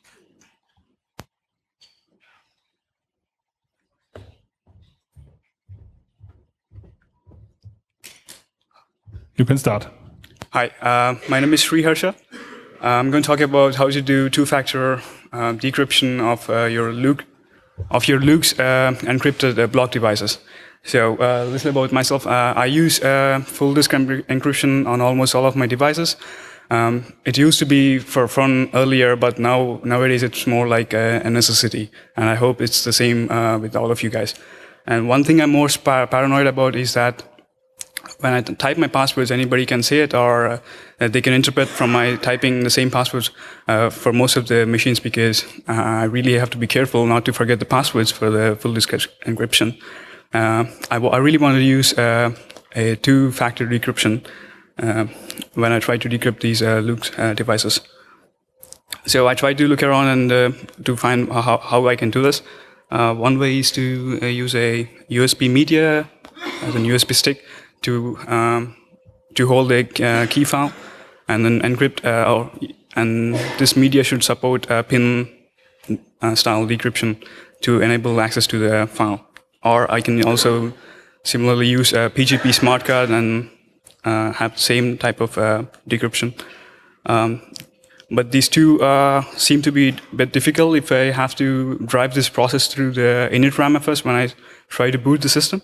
You can start. Hi, uh, my name is Sri Harsha. I'm going to talk about how to do two-factor uh, decryption of uh, your of your Luke's uh, encrypted uh, block devices. So uh, a little about myself. Uh, I use uh, full disk encryption on almost all of my devices. Um, it used to be for fun earlier, but now nowadays it's more like a, a necessity. And I hope it's the same uh, with all of you guys. And one thing I'm more par paranoid about is that when I type my passwords, anybody can see it, or uh, they can interpret from my typing the same passwords uh, for most of the machines, because uh, I really have to be careful not to forget the passwords for the full disk encryption. Uh, I, I really want to use uh, a two-factor decryption uh, when I try to decrypt these uh, Luke uh, devices. So I tried to look around and uh, to find how, how I can do this. Uh, one way is to uh, use a U S B media as a U S B stick to um, to hold a uh, key file and then encrypt. Uh, or, and this media should support uh, pin uh, style decryption to enable access to the file. Or I can also similarly use a P G P smart card and uh, have the same type of uh, decryption. Um, But these two uh, seem to be a bit difficult if I have to drive this process through the init RAM first when I try to boot the system.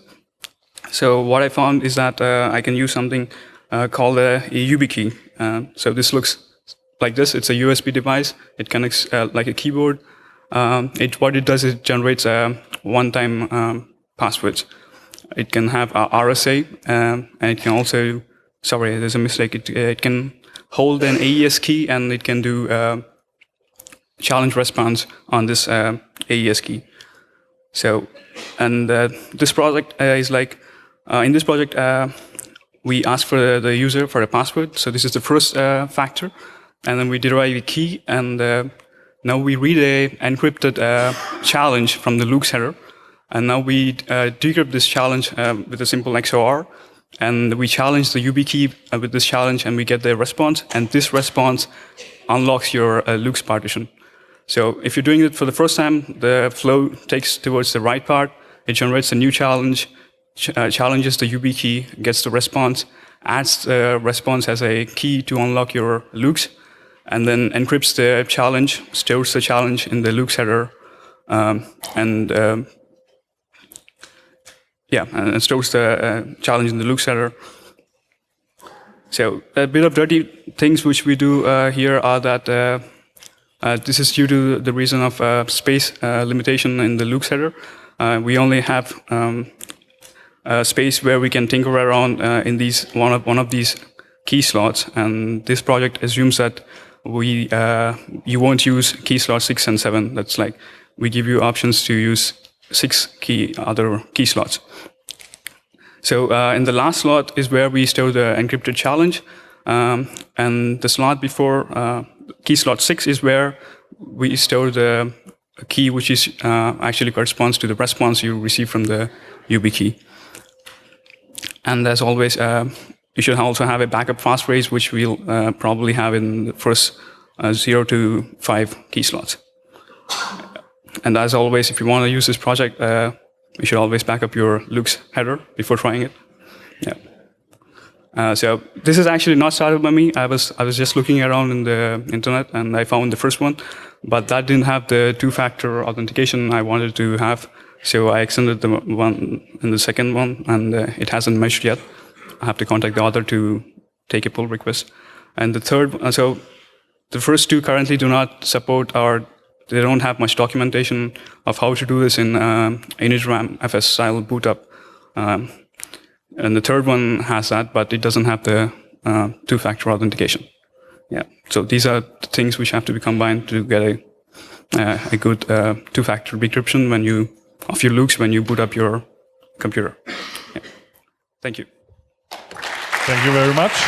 So what I found is that uh, I can use something uh, called a, a YubiKey. Uh, so this looks like this. It's a U S B device. It connects uh, like a keyboard. Um, it, what it does is it generates uh, one-time um, passwords. It can have uh, R S A, um, and it can also, sorry, there's a mistake. It, uh, it can hold an A E S key, and it can do uh, challenge response on this uh, A E S key. So, and uh, this project uh, is like, uh, in this project, uh, we ask for the, the user for a password. So this is the first uh, factor, and then we derive a key, and uh, now we read a encrypted uh, challenge from the Luke's header, and now we uh, decrypt this challenge uh, with a simple X O R. And we challenge the YubiKey with this challenge, and we get the response. And this response unlocks your uh, Luke's partition. So if you're doing it for the first time, the flow takes towards the right part. It generates a new challenge, ch uh, challenges the YubiKey, gets the response, adds the response as a key to unlock your Luke's, and then encrypts the challenge, stores the challenge in the Luke's header, um, and um, Yeah, and it stores the uh, challenge in the Luke's header. So a bit of dirty things which we do uh, here are that uh, uh, this is due to the reason of uh, space uh, limitation in the Luke's header. Uh, we only have um, a space where we can tinker around uh, in these one of one of these key slots, and this project assumes that we uh, you won't use key slot six and seven. That's like we give you options to use six key other key slots. So uh, in the last slot is where we store the encrypted challenge, um, and the slot before uh, key slot six is where we store the key which is uh, actually corresponds to the response you receive from the YubiKey. And as always, uh, you should also have a backup passphrase, which we'll uh, probably have in the first uh, zero to five key slots. And as always, if you want to use this project, uh, you should always back up your Luke's header before trying it. Yeah. Uh, so this is actually not started by me. I was I was just looking around in the internet, and I found the first one, but that didn't have the two-factor authentication I wanted to have. So I extended the one in the second one, and uh, it hasn't meshed yet. I have to contact the author to take a pull request. And the third, uh, so the first two currently do not support our. They don't have much documentation of how to do this in uh, init RAM F S style boot up. Um, and the third one has that, but it doesn't have the uh, two-factor authentication. Yeah. So these are the things which have to be combined to get a uh, a good uh, two-factor decryption when you of your Luke's when you boot up your computer. Yeah. Thank you. Thank you very much.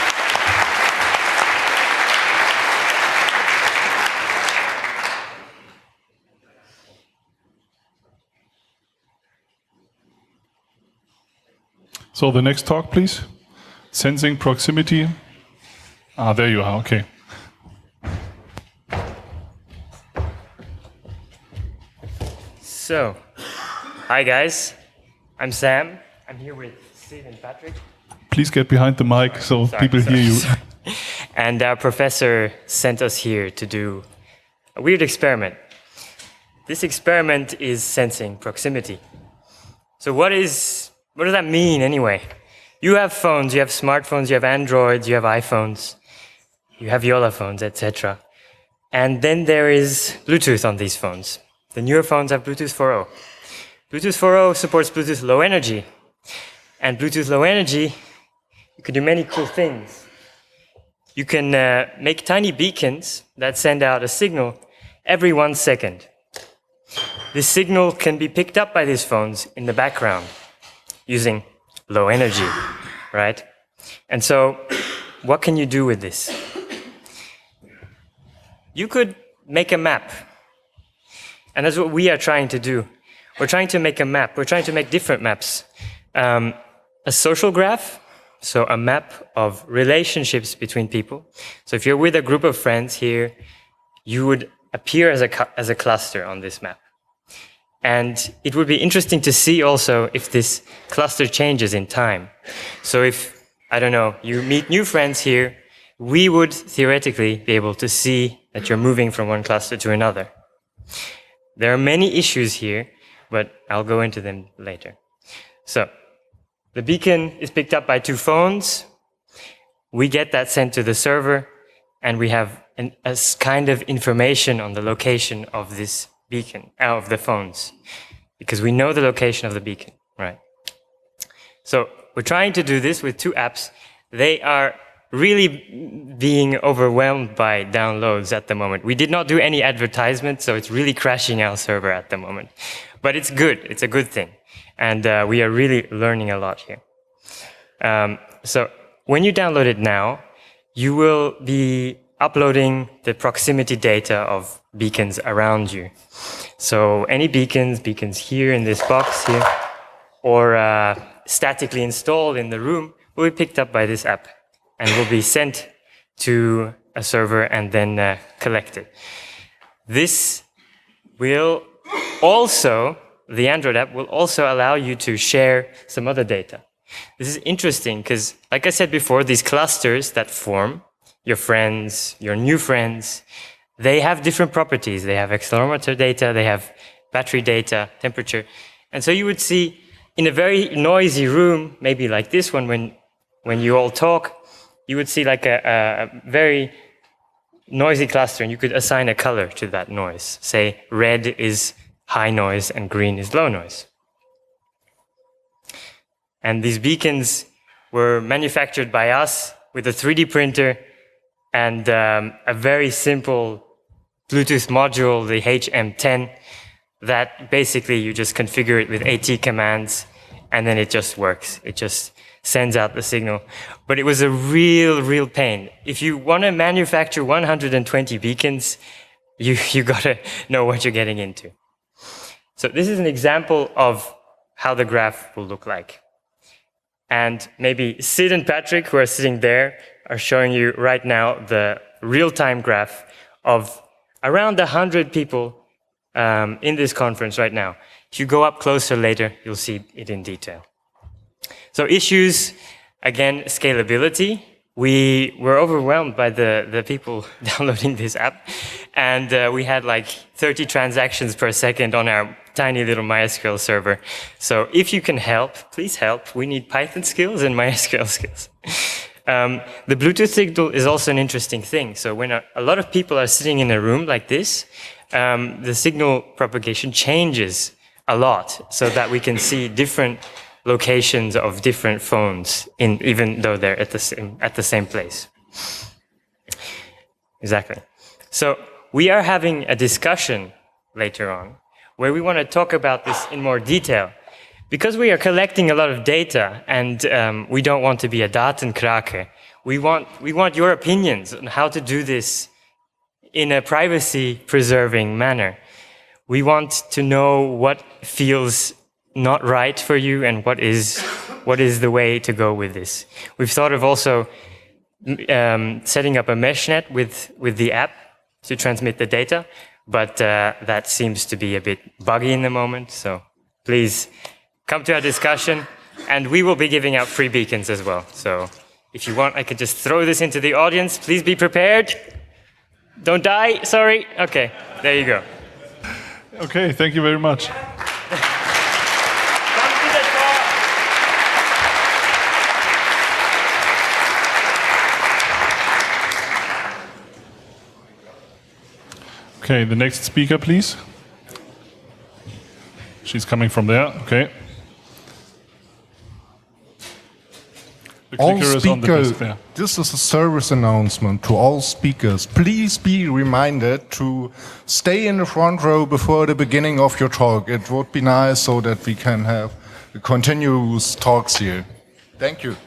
So the next talk, please. Sensing proximity. Ah, there you are. Okay. So, hi guys. I'm Sam. I'm here with Sid and Patrick. Please get behind the mic so sorry, people sorry, hear you. Sorry. And our professor sent us here to do a weird experiment. this experiment is sensing proximity. So what is, what does that mean anyway? You have phones, you have smartphones, you have Androids, you have iPhones, you have Yola phones, et cetera. And then there is Bluetooth on these phones. The newer phones have Bluetooth four point oh. Bluetooth four point oh supports Bluetooth Low Energy. And Bluetooth Low Energy, you can do many cool things. You can uh, make tiny beacons that send out a signal every one second. This signal can be picked up by these phones in the background using low energy, right? And so, what can you do with this? You could make a map. And that's what we are trying to do. We're trying to make a map. We're trying to make different maps. Um, a social graph, so a map of relationships between people. So if you're with a group of friends here, you would appear as a, as a cluster on this map. And it would be interesting to see also if this cluster changes in time. So if, I don't know, you meet new friends here, we would theoretically be able to see that you're moving from one cluster to another. There are many issues here, but I'll go into them later. So, the beacon is picked up by two phones. We get that sent to the server, and we have an, a kind of information on the location of this beacon, uh, of the phones, because we know the location of the beacon, right? So, we're trying to do this with two apps. They are really being overwhelmed by downloads at the moment. We did not do any advertisement, so it's really crashing our server at the moment. But it's good, it's a good thing. And uh, we are really learning a lot here. Um, so when you download it now, you will be uploading the proximity data of beacons around you. So any beacons, beacons here in this box here, or uh, statically installed in the room, will be picked up by this app and will be sent to a server and then uh, collected. This will also, the Android app will also allow you to share some other data. This is interesting because, like I said before, these clusters that form, your friends, your new friends, they have different properties. They have accelerometer data, they have battery data, temperature. And so you would see in a very noisy room, maybe like this one, when, when you all talk, you would see like a, a very noisy cluster, and you could assign a color to that noise. Say red is high noise and green is low noise. And these beacons were manufactured by us with a three D printer and um, a very simple Bluetooth module, the H M ten, that basically you just configure it with AT commands and then it just works. It just sends out the signal. But it was a real, real pain. If you want to manufacture one hundred twenty beacons, you, you gotta know what you're getting into. So this is an example of how the graph will look like. And maybe Sid and Patrick, who are sitting there, are showing you right now the real-time graph of around one hundred people um, in this conference right now. If you go up closer later, you'll see it in detail. So issues, again, scalability. We were overwhelmed by the, the people downloading this app. And uh, we had like thirty transactions per second on our tiny little MySQL server. So if you can help, please help. We need Python skills and MySQL skills. Um, the Bluetooth signal is also an interesting thing. So when a, a lot of people are sitting in a room like this, um, the signal propagation changes a lot so that we can see different locations of different phones, in, even though they're at the same, at the same place. Exactly. So we are having a discussion later on where we want to talk about this in more detail. Because we are collecting a lot of data and um, we don't want to be a datenkrake, we want, we want your opinions on how to do this in a privacy-preserving manner. We want to know what feels not right for you and what is, what is the way to go with this. We've thought of also um, setting up a mesh net with, with the app to transmit the data, but uh, that seems to be a bit buggy in the moment, so please come to our discussion, and we will be giving out free beacons as well. So if you want, I could just throw this into the audience. Please be prepared. Don't die, sorry. Okay, there you go. Okay, thank you very much. Okay, the next speaker, please. She's coming from there. Okay. The All clicker is on the speakers, desk there. this is a service announcement to all speakers. Please be reminded to stay in the front row before the beginning of your talk. It would be nice so that we can have continuous talks here. Thank you.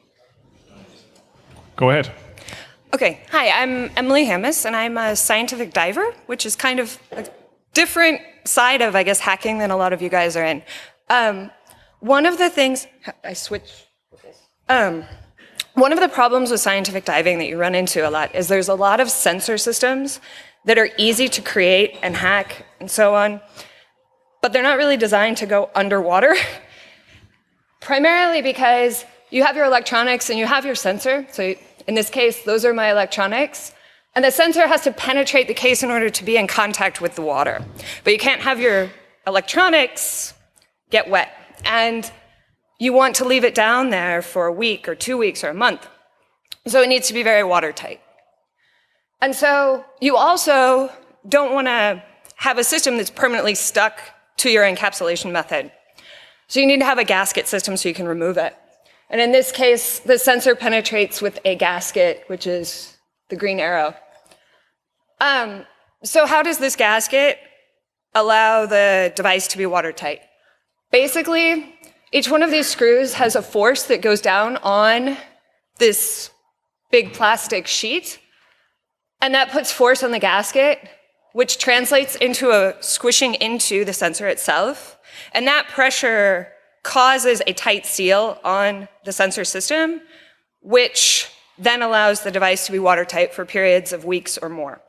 Go ahead. Okay, hi, I'm Emily Hammis, and I'm a scientific diver, which is kind of a different side of, I guess, hacking than a lot of you guys are in. Um, one of the things, I switch. Um, one of the problems with scientific diving that you run into a lot is there's a lot of sensor systems that are easy to create and hack and so on, but they're not really designed to go underwater, primarily because you have your electronics and you have your sensor. So in this case, those are my electronics. And the sensor has to penetrate the case in order to be in contact with the water. But you can't have your electronics get wet. And you want to leave it down there for a week or two weeks or a month. So it needs to be very watertight. And so you also don't want to have a system that's permanently stuck to your encapsulation method. So you need to have a gasket system so you can remove it. And in this case, the sensor penetrates with a gasket, which is the green arrow. Um, so how does this gasket allow the device to be watertight? Basically, each one of these screws has a force that goes down on this big plastic sheet, and that puts force on the gasket, which translates into a squishing into the sensor itself. And that pressure causes a tight seal on the sensor system, which then allows the device to be watertight for periods of weeks or more.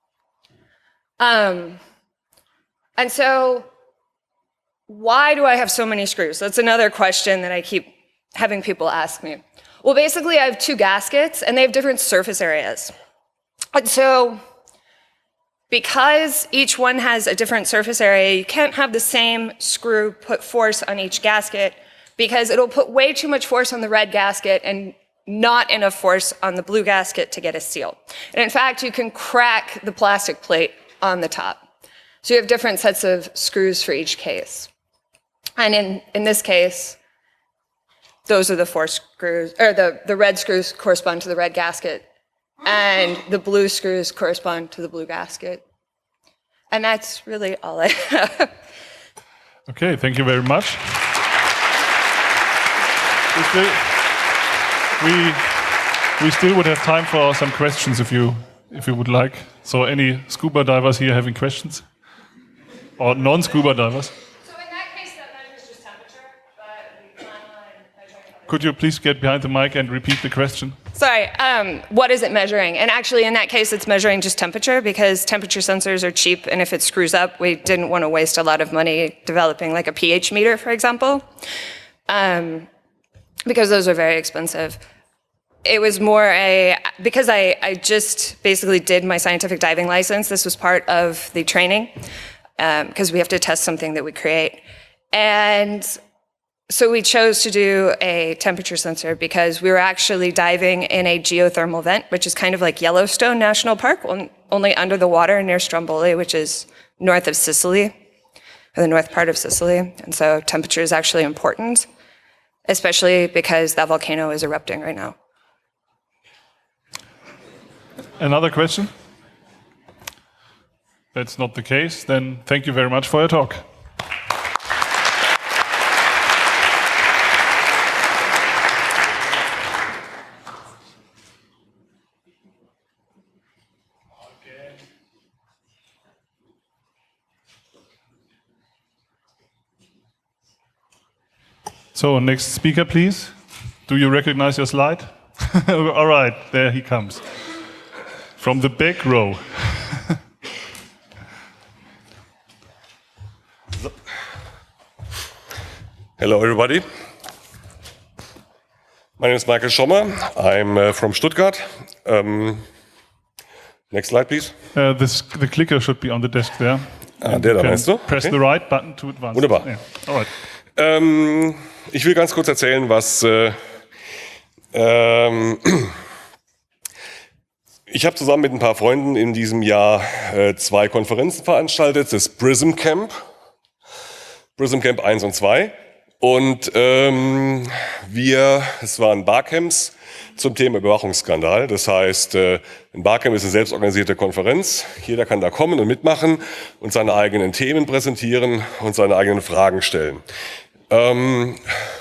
Um, and so, why do I have so many screws? That's another question that I keep having people ask me. Well, basically, I have two gaskets, and they have different surface areas. And so, because each one has a different surface area, you can't have the same screw put force on each gasket, because it'll put way too much force on the red gasket and not enough force on the blue gasket to get a seal. And in fact, you can crack the plastic plate on the top. So you have different sets of screws for each case. And in, in this case, those are the four screws, or the, the red screws correspond to the red gasket, and the blue screws correspond to the blue gasket. And that's really all I have. Okay, thank you very much. We still, we, we still would have time for some questions if you, if you would like. So any scuba divers here having questions? Or non-scuba divers? Could you please get behind the mic and repeat the question? Sorry, um, what is it measuring? And actually, in that case, it's measuring just temperature, because temperature sensors are cheap, and if it screws up, we didn't want to waste a lot of money developing like a pH meter, for example, um, because those are very expensive. It was more a, because I, I just basically did my scientific diving license, this was part of the training, because um, we have to test something that we create. And so we chose to do a temperature sensor because we were actually diving in a geothermal vent, which is kind of like Yellowstone National Park, only under the water near Stromboli, which is north of Sicily, or the north part of Sicily. And so temperature is actually important, especially because that volcano is erupting right now. Another question? That's not the case. Then thank you very much for your talk. So, next speaker, please. Do you recognize your slide? All right, there he comes. From the back row. Hello, everybody. My name is Michael Schommer. I'm uh, from Stuttgart. Um, next slide, please. Uh, this, the clicker should be on the desk there. Ah, der da meinst du? Press Okay. the right button to advance. Wunderbar. Yeah. All right. Ähm, ich will ganz kurz erzählen, was äh, ähm, ich habe zusammen mit ein paar Freunden in diesem Jahr äh, zwei Konferenzen veranstaltet, das Prism Camp, Prism Camp eins und zwei. Und ähm, wir, es waren Barcamps zum Thema Überwachungsskandal. Das heißt, äh, ein Barcamp ist eine selbstorganisierte Konferenz. Jeder kann da kommen und mitmachen und seine eigenen Themen präsentieren und seine eigenen Fragen stellen. Ähm,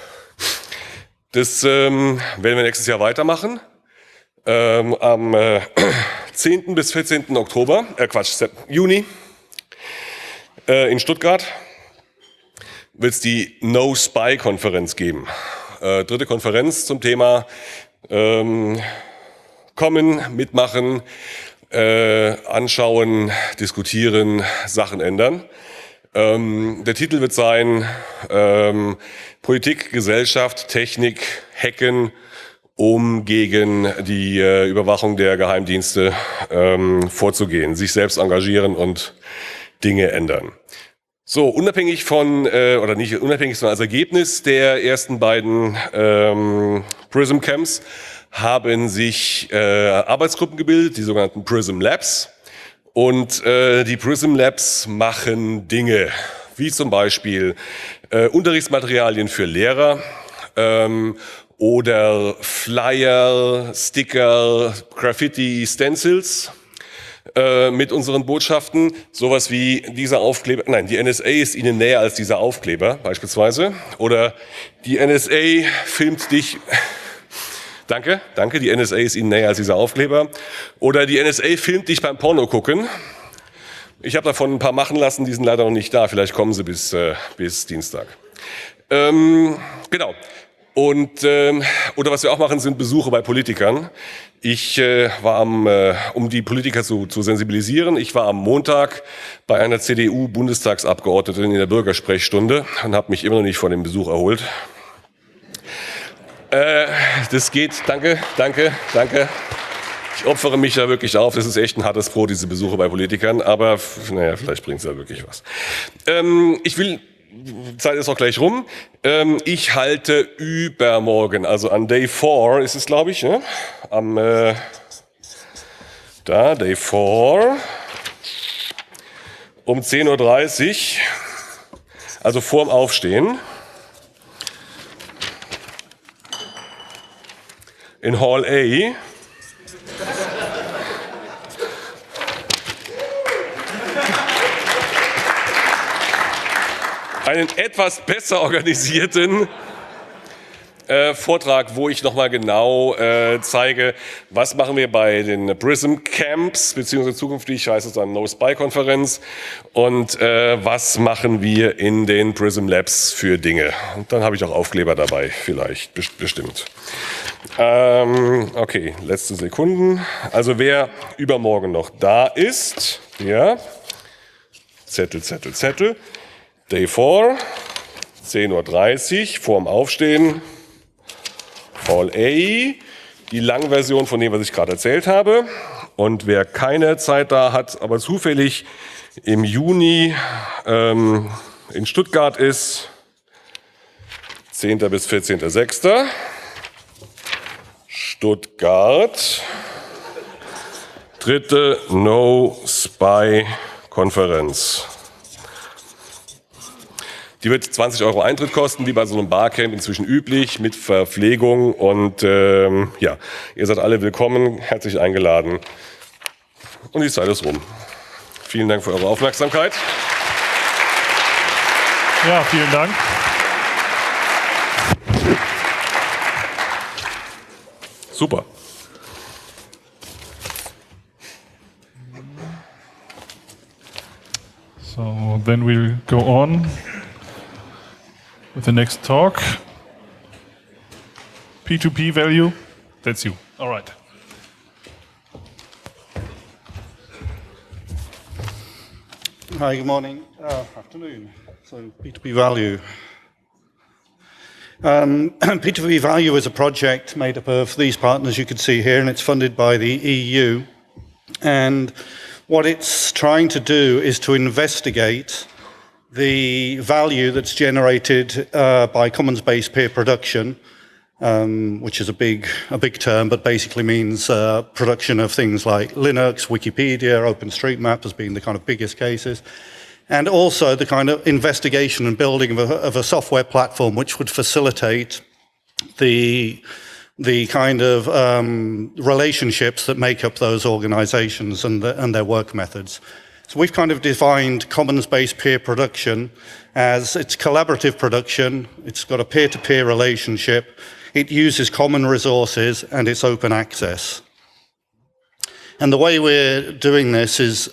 das ähm, werden wir nächstes Jahr weitermachen. Ähm, am äh, zehnten bis vierzehnten Oktober, äh Quatsch, Juni äh, in Stuttgart wird es die No-Spy-Konferenz geben. Äh, dritte Konferenz zum Thema ähm, kommen, mitmachen, äh, anschauen, diskutieren, Sachen ändern. Ähm, der Titel wird sein ähm, Politik, Gesellschaft, Technik, Hacken, um gegen die äh, Überwachung der Geheimdienste ähm, vorzugehen, sich selbst engagieren und Dinge ändern. So, unabhängig von, äh, oder nicht unabhängig, sondern als Ergebnis der ersten beiden ähm, Prism Camps haben sich äh, Arbeitsgruppen gebildet, die sogenannten Prism Labs. Und äh, die Prism Labs machen Dinge, wie zum Beispiel äh, Unterrichtsmaterialien für Lehrer ähm, oder Flyer, Sticker, Graffiti, Stencils äh, mit unseren Botschaften. Sowas wie dieser Aufkleber, nein, die N S A ist Ihnen näher als dieser Aufkleber beispielsweise. Oder die N S A filmt dich... Danke, danke, die N S A ist Ihnen näher als dieser Aufkleber. Oder die N S A filmt dich beim Porno gucken. Ich habe davon ein paar machen lassen, die sind leider noch nicht da. Vielleicht kommen sie bis, äh, bis Dienstag. Ähm, genau. Und, ähm, oder was wir auch machen, sind Besuche bei Politikern. Ich äh, war am, äh, um die Politiker zu, zu sensibilisieren, ich war am Montag bei einer C D U-Bundestagsabgeordneten in der Bürgersprechstunde und habe mich immer noch nicht von dem Besuch erholt. Äh, das geht, danke, danke, danke. Ich opfere mich da wirklich auf. Das ist echt ein hartes Brot, diese Besuche bei Politikern. Aber naja, vielleicht bringt es ja wirklich was. Ähm, ich will, die Zeit ist auch gleich rum. Ähm, ich halte übermorgen, also an Day vier ist es, glaube ich, ne? Am, äh, da, Day vier, um zehn Uhr dreißig, also vorm Aufstehen, in Hall A. Einen etwas besser organisierten äh, Vortrag, wo ich nochmal genau äh, zeige, was machen wir bei den Prism Camps, beziehungsweise zukünftig heißt es dann No-Spy-Konferenz und äh, was machen wir in den Prism Labs für Dinge. Und dann habe ich auch Aufkleber dabei, vielleicht, bestimmt. Ähm, okay, letzte Sekunden. Also wer übermorgen noch da ist, ja, Zettel, Zettel, Zettel, Day vier, zehn Uhr dreißig, vorm Aufstehen, Hall A, die Langversion von dem, was ich gerade erzählt habe. Und wer keine Zeit da hat, aber zufällig im Juni ähm, in Stuttgart ist, zehnten bis vierzehnten sechsten Stuttgart, dritte No-Spy-Konferenz. Die wird zwanzig Euro Eintritt kosten, wie bei so einem Barcamp inzwischen üblich, mit Verpflegung. Und ähm, ja, ihr seid alle willkommen, herzlich eingeladen. Und die Zeit ist rum. Vielen Dank für eure Aufmerksamkeit. Ja, vielen Dank. Super. So then we'll go on with the next talk. P two P value, that's you. All right. Hi, good morning, uh, afternoon. So P two P value. Um, P two P value is a project made up of these partners you can see here, and it's funded by the E U. And what it's trying to do is to investigate the value that's generated uh, by commons-based peer production, um, which is a big, a big term, but basically means uh, production of things like Linux, Wikipedia, OpenStreetMap as being the kind of biggest cases, and also the kind of investigation and building of a, of a software platform which would facilitate the the kind of um, relationships that make up those organizations and, the, and their work methods. So we've kind of defined commons-based peer production as it's collaborative production, it's got a peer-to-peer relationship, it uses common resources, and it's open access. And the way we're doing this is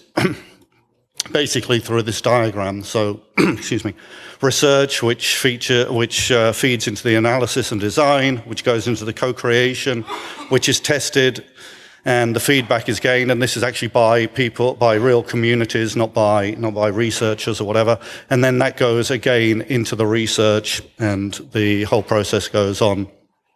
basically through this diagram. So, excuse me, research, which feature, which uh, feeds into the analysis and design, which goes into the co-creation, which is tested, and the feedback is gained. And this is actually by people, by real communities, not by not by researchers or whatever. And then that goes again into the research, and the whole process goes on.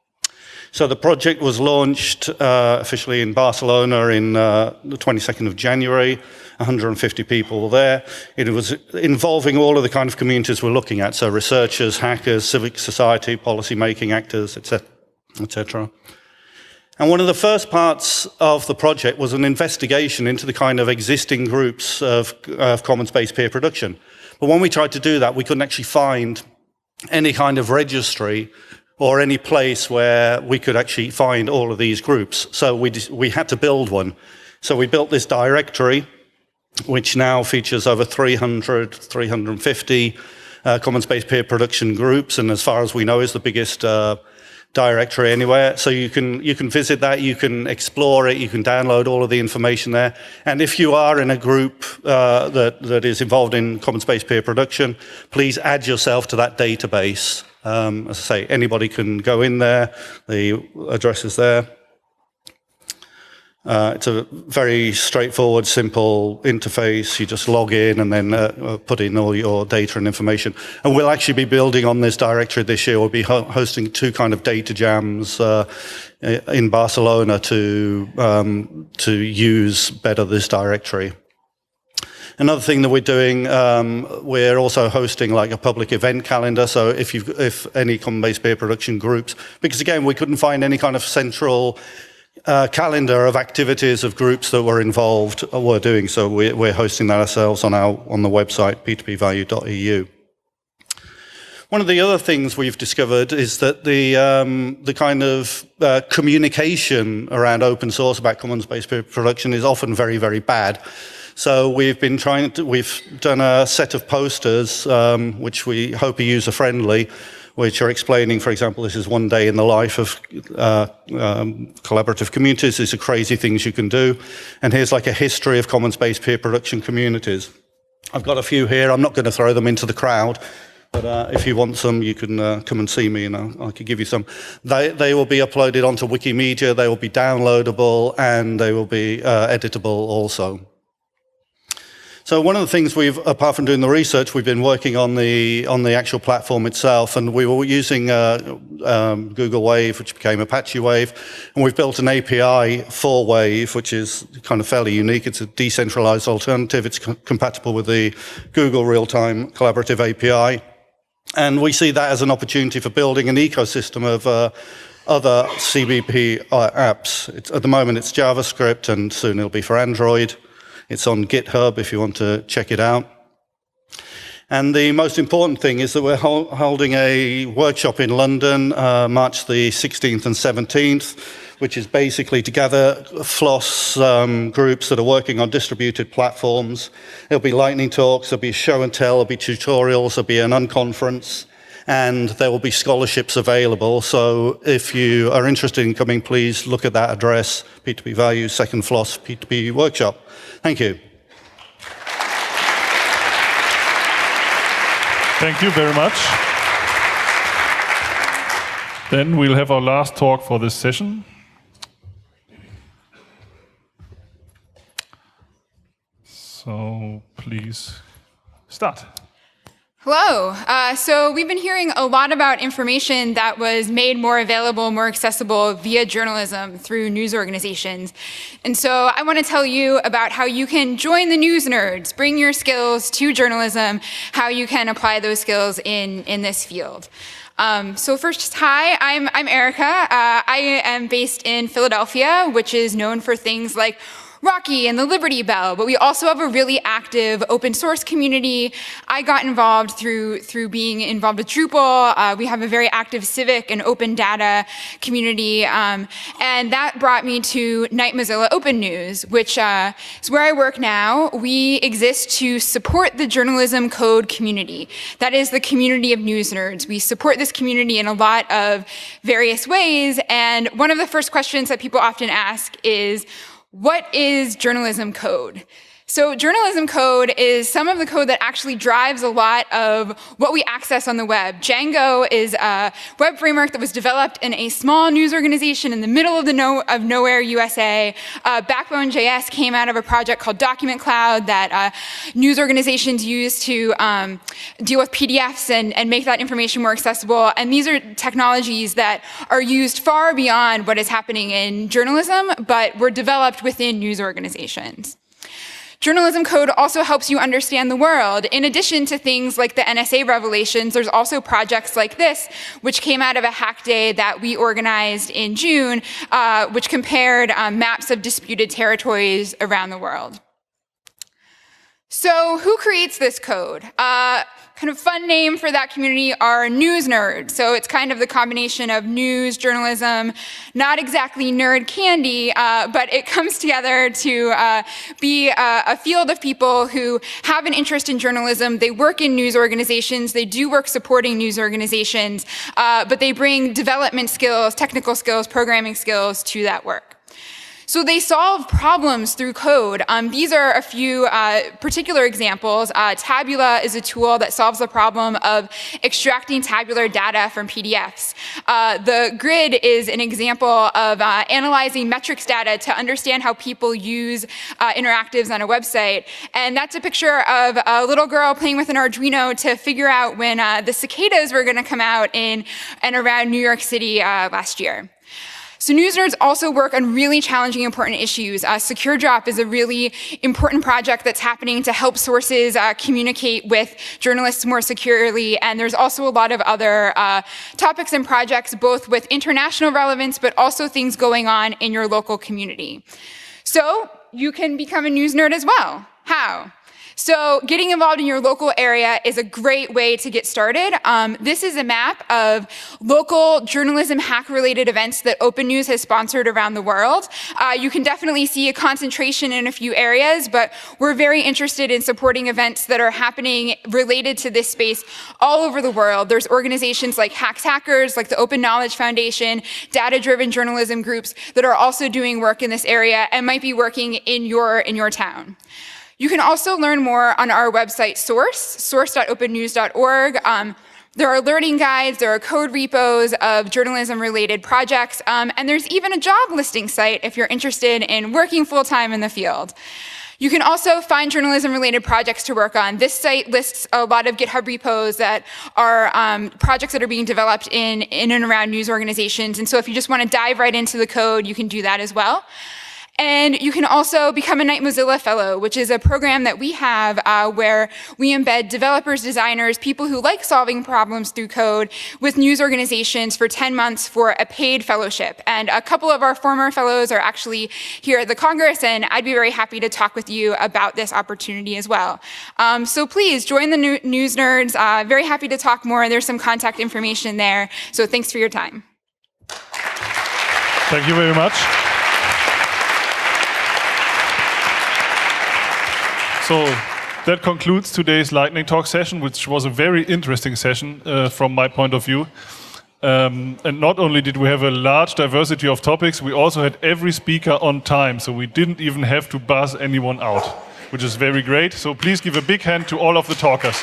So the project was launched uh, officially in Barcelona in uh, the twenty-second of January. one hundred fifty people were there. It was involving all of the kind of communities we're looking at, so researchers, hackers, civic society, policy-making actors, et cetera, et cetera. And one of the first parts of the project was an investigation into the kind of existing groups of, of commons-based peer production. But when we tried to do that, we couldn't actually find any kind of registry or any place where we could actually find all of these groups. So we, we had to build one. So we built this directory, which now features over three hundred, three hundred fifty uh, commons-based peer production groups, and as far as we know is the biggest uh, directory anywhere. So you can, you can visit that, you can explore it, you can download all of the information there. And if you are in a group uh, that, that is involved in commons-based peer production, please add yourself to that database. Um, as I say, anybody can go in there, the address is there. Uh, it's a very straightforward, simple interface. You just log in and then uh, put in all your data and information. And we'll actually be building on this directory this year. We'll be ho hosting two kind of data jams uh, in Barcelona to, um, to use better this directory. Another thing that we're doing, um, we're also hosting like a public event calendar. So if you've, if any common-based peer production groups, because again, we couldn't find any kind of central uh, calendar of activities of groups that were involved or were doing. So we're, we're hosting that ourselves on our, on the website, p two p value dot e u. One of the other things we've discovered is that the, um, the kind of uh, communication around open source about commons-based peer production is often very, very bad. So we've been trying to, we've done a set of posters, um, which we hope are user-friendly, which are explaining, for example, this is one day in the life of uh, um, collaborative communities. These are crazy things you can do. And here's like a history of commons-based peer production communities. I've got a few here. I'm not going to throw them into the crowd. But uh, if you want some, you can uh, come and see me and I'll, I can give you some. They, they will be uploaded onto Wikimedia, they will be downloadable, and they will be uh, editable also. So one of the things we've, apart from doing the research, we've been working on the on the actual platform itself, and we were using uh, um, Google Wave, which became Apache Wave, and we've built an A P I for Wave, which is kind of fairly unique. It's a decentralized alternative. It's co compatible with the Google Real-Time Collaborative A P I, and we see that as an opportunity for building an ecosystem of uh, other C B P uh, apps. It's, at the moment, it's JavaScript, and soon it'll be for Android. It's on GitHub if you want to check it out. And the most important thing is that we're hol holding a workshop in London, uh, March the sixteenth and seventeenth, which is basically to gather FLOSS um, groups that are working on distributed platforms. There'll be lightning talks, there'll be show and tell, there'll be tutorials, there'll be an unconference, and there will be scholarships available. So if you are interested in coming, please look at that address, P two P Value, Second FLOSS P two P Workshop. Thank you. Thank you very much. Then we'll have our last talk for this session. So please start. Hello. Uh, so we've been hearing a lot about information that was made more available, more accessible via journalism through news organizations. And so I want to tell you about how you can join the news nerds, bring your skills to journalism, how you can apply those skills in, in this field. Um, so first, hi, I'm, I'm Erica. Uh, I am based in Philadelphia, which is known for things like Rocky and the Liberty Bell, but we also have a really active open source community. I got involved through through being involved with Drupal. Uh, we have a very active civic and open data community, um, and that brought me to Night Mozilla Open News, which uh, is where I work now. We exist to support the journalism code community. That is the community of news nerds. We support this community in a lot of various ways, and one of the first questions that people often ask is, what is journalism code? So journalism code is some of the code that actually drives a lot of what we access on the web. Django is a web framework that was developed in a small news organization in the middle of the no of nowhere, U S A. Uh, Backbone J S came out of a project called Document Cloud that uh, news organizations use to um, deal with P D Fs and, and make that information more accessible. And these are technologies that are used far beyond what is happening in journalism, but were developed within news organizations. Journalism code also helps you understand the world. In addition to things like the N S A revelations, there's also projects like this, which came out of a hack day that we organized in June, uh, which compared um, maps of disputed territories around the world. So who creates this code? Uh, kind of fun name for that community are news nerds. So it's kind of the combination of news, journalism, not exactly nerd candy, uh, but it comes together to uh, be a, a field of people who have an interest in journalism. They work in news organizations. They do work supporting news organizations, uh, but they bring development skills, technical skills, programming skills to that work. So they solve problems through code. Um, these are a few uh, particular examples. Uh, Tabula is a tool that solves the problem of extracting tabular data from P D Fs. Uh, the Grid is an example of uh, analyzing metrics data to understand how people use uh, interactives on a website. And that's a picture of a little girl playing with an Arduino to figure out when uh, the cicadas were going to come out in and around New York City uh, last year. So news nerds also work on really challenging, important issues. Uh, SecureDrop is a really important project that's happening to help sources uh, communicate with journalists more securely. And there's also a lot of other uh, topics and projects, both with international relevance, but also things going on in your local community. So you can become a news nerd as well. How? So getting involved in your local area is a great way to get started. Um, this is a map of local journalism hack-related events that Open News has sponsored around the world. Uh, you can definitely see a concentration in a few areas, but we're very interested in supporting events that are happening related to this space all over the world. There's organizations like Hacks Hackers, like the Open Knowledge Foundation, data-driven journalism groups that are also doing work in this area and might be working in your, in your town. You can also learn more on our website Source, source dot open news dot org. Um, there are learning guides, there are code repos of journalism-related projects, um, and there's even a job listing site if you're interested in working full-time in the field. You can also find journalism-related projects to work on. This site lists a lot of GitHub repos that are um, projects that are being developed in, in and around news organizations, and so if you just want to dive right into the code, you can do that as well. And you can also become a Night Mozilla Fellow, which is a program that we have uh, where we embed developers, designers, people who like solving problems through code with news organizations for ten months for a paid fellowship. And a couple of our former fellows are actually here at the Congress, and I'd be very happy to talk with you about this opportunity as well. Um, so please join the news nerds. Uh, very happy to talk more. There's some contact information there. So thanks for your time. Thank you very much. So that concludes today's lightning talk session, which was a very interesting session uh, from my point of view. Um, and not only did we have a large diversity of topics, we also had every speaker on time, so we didn't even have to buzz anyone out, which is very great. So please give a big hand to all of the talkers.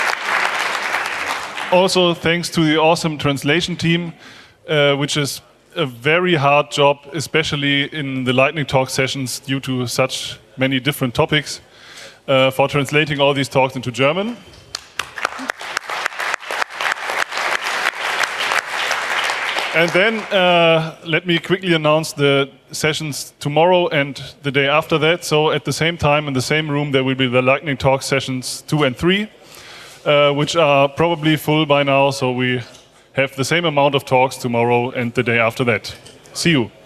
Also, thanks to the awesome translation team, uh, which is a very hard job, especially in the lightning talk sessions due to such many different topics, uh, for translating all these talks into German. And then uh, let me quickly announce the sessions tomorrow and the day after that. So at the same time, in the same room, there will be the lightning talk sessions two and three, uh, which are probably full by now. So we have the same amount of talks tomorrow and the day after that. See you.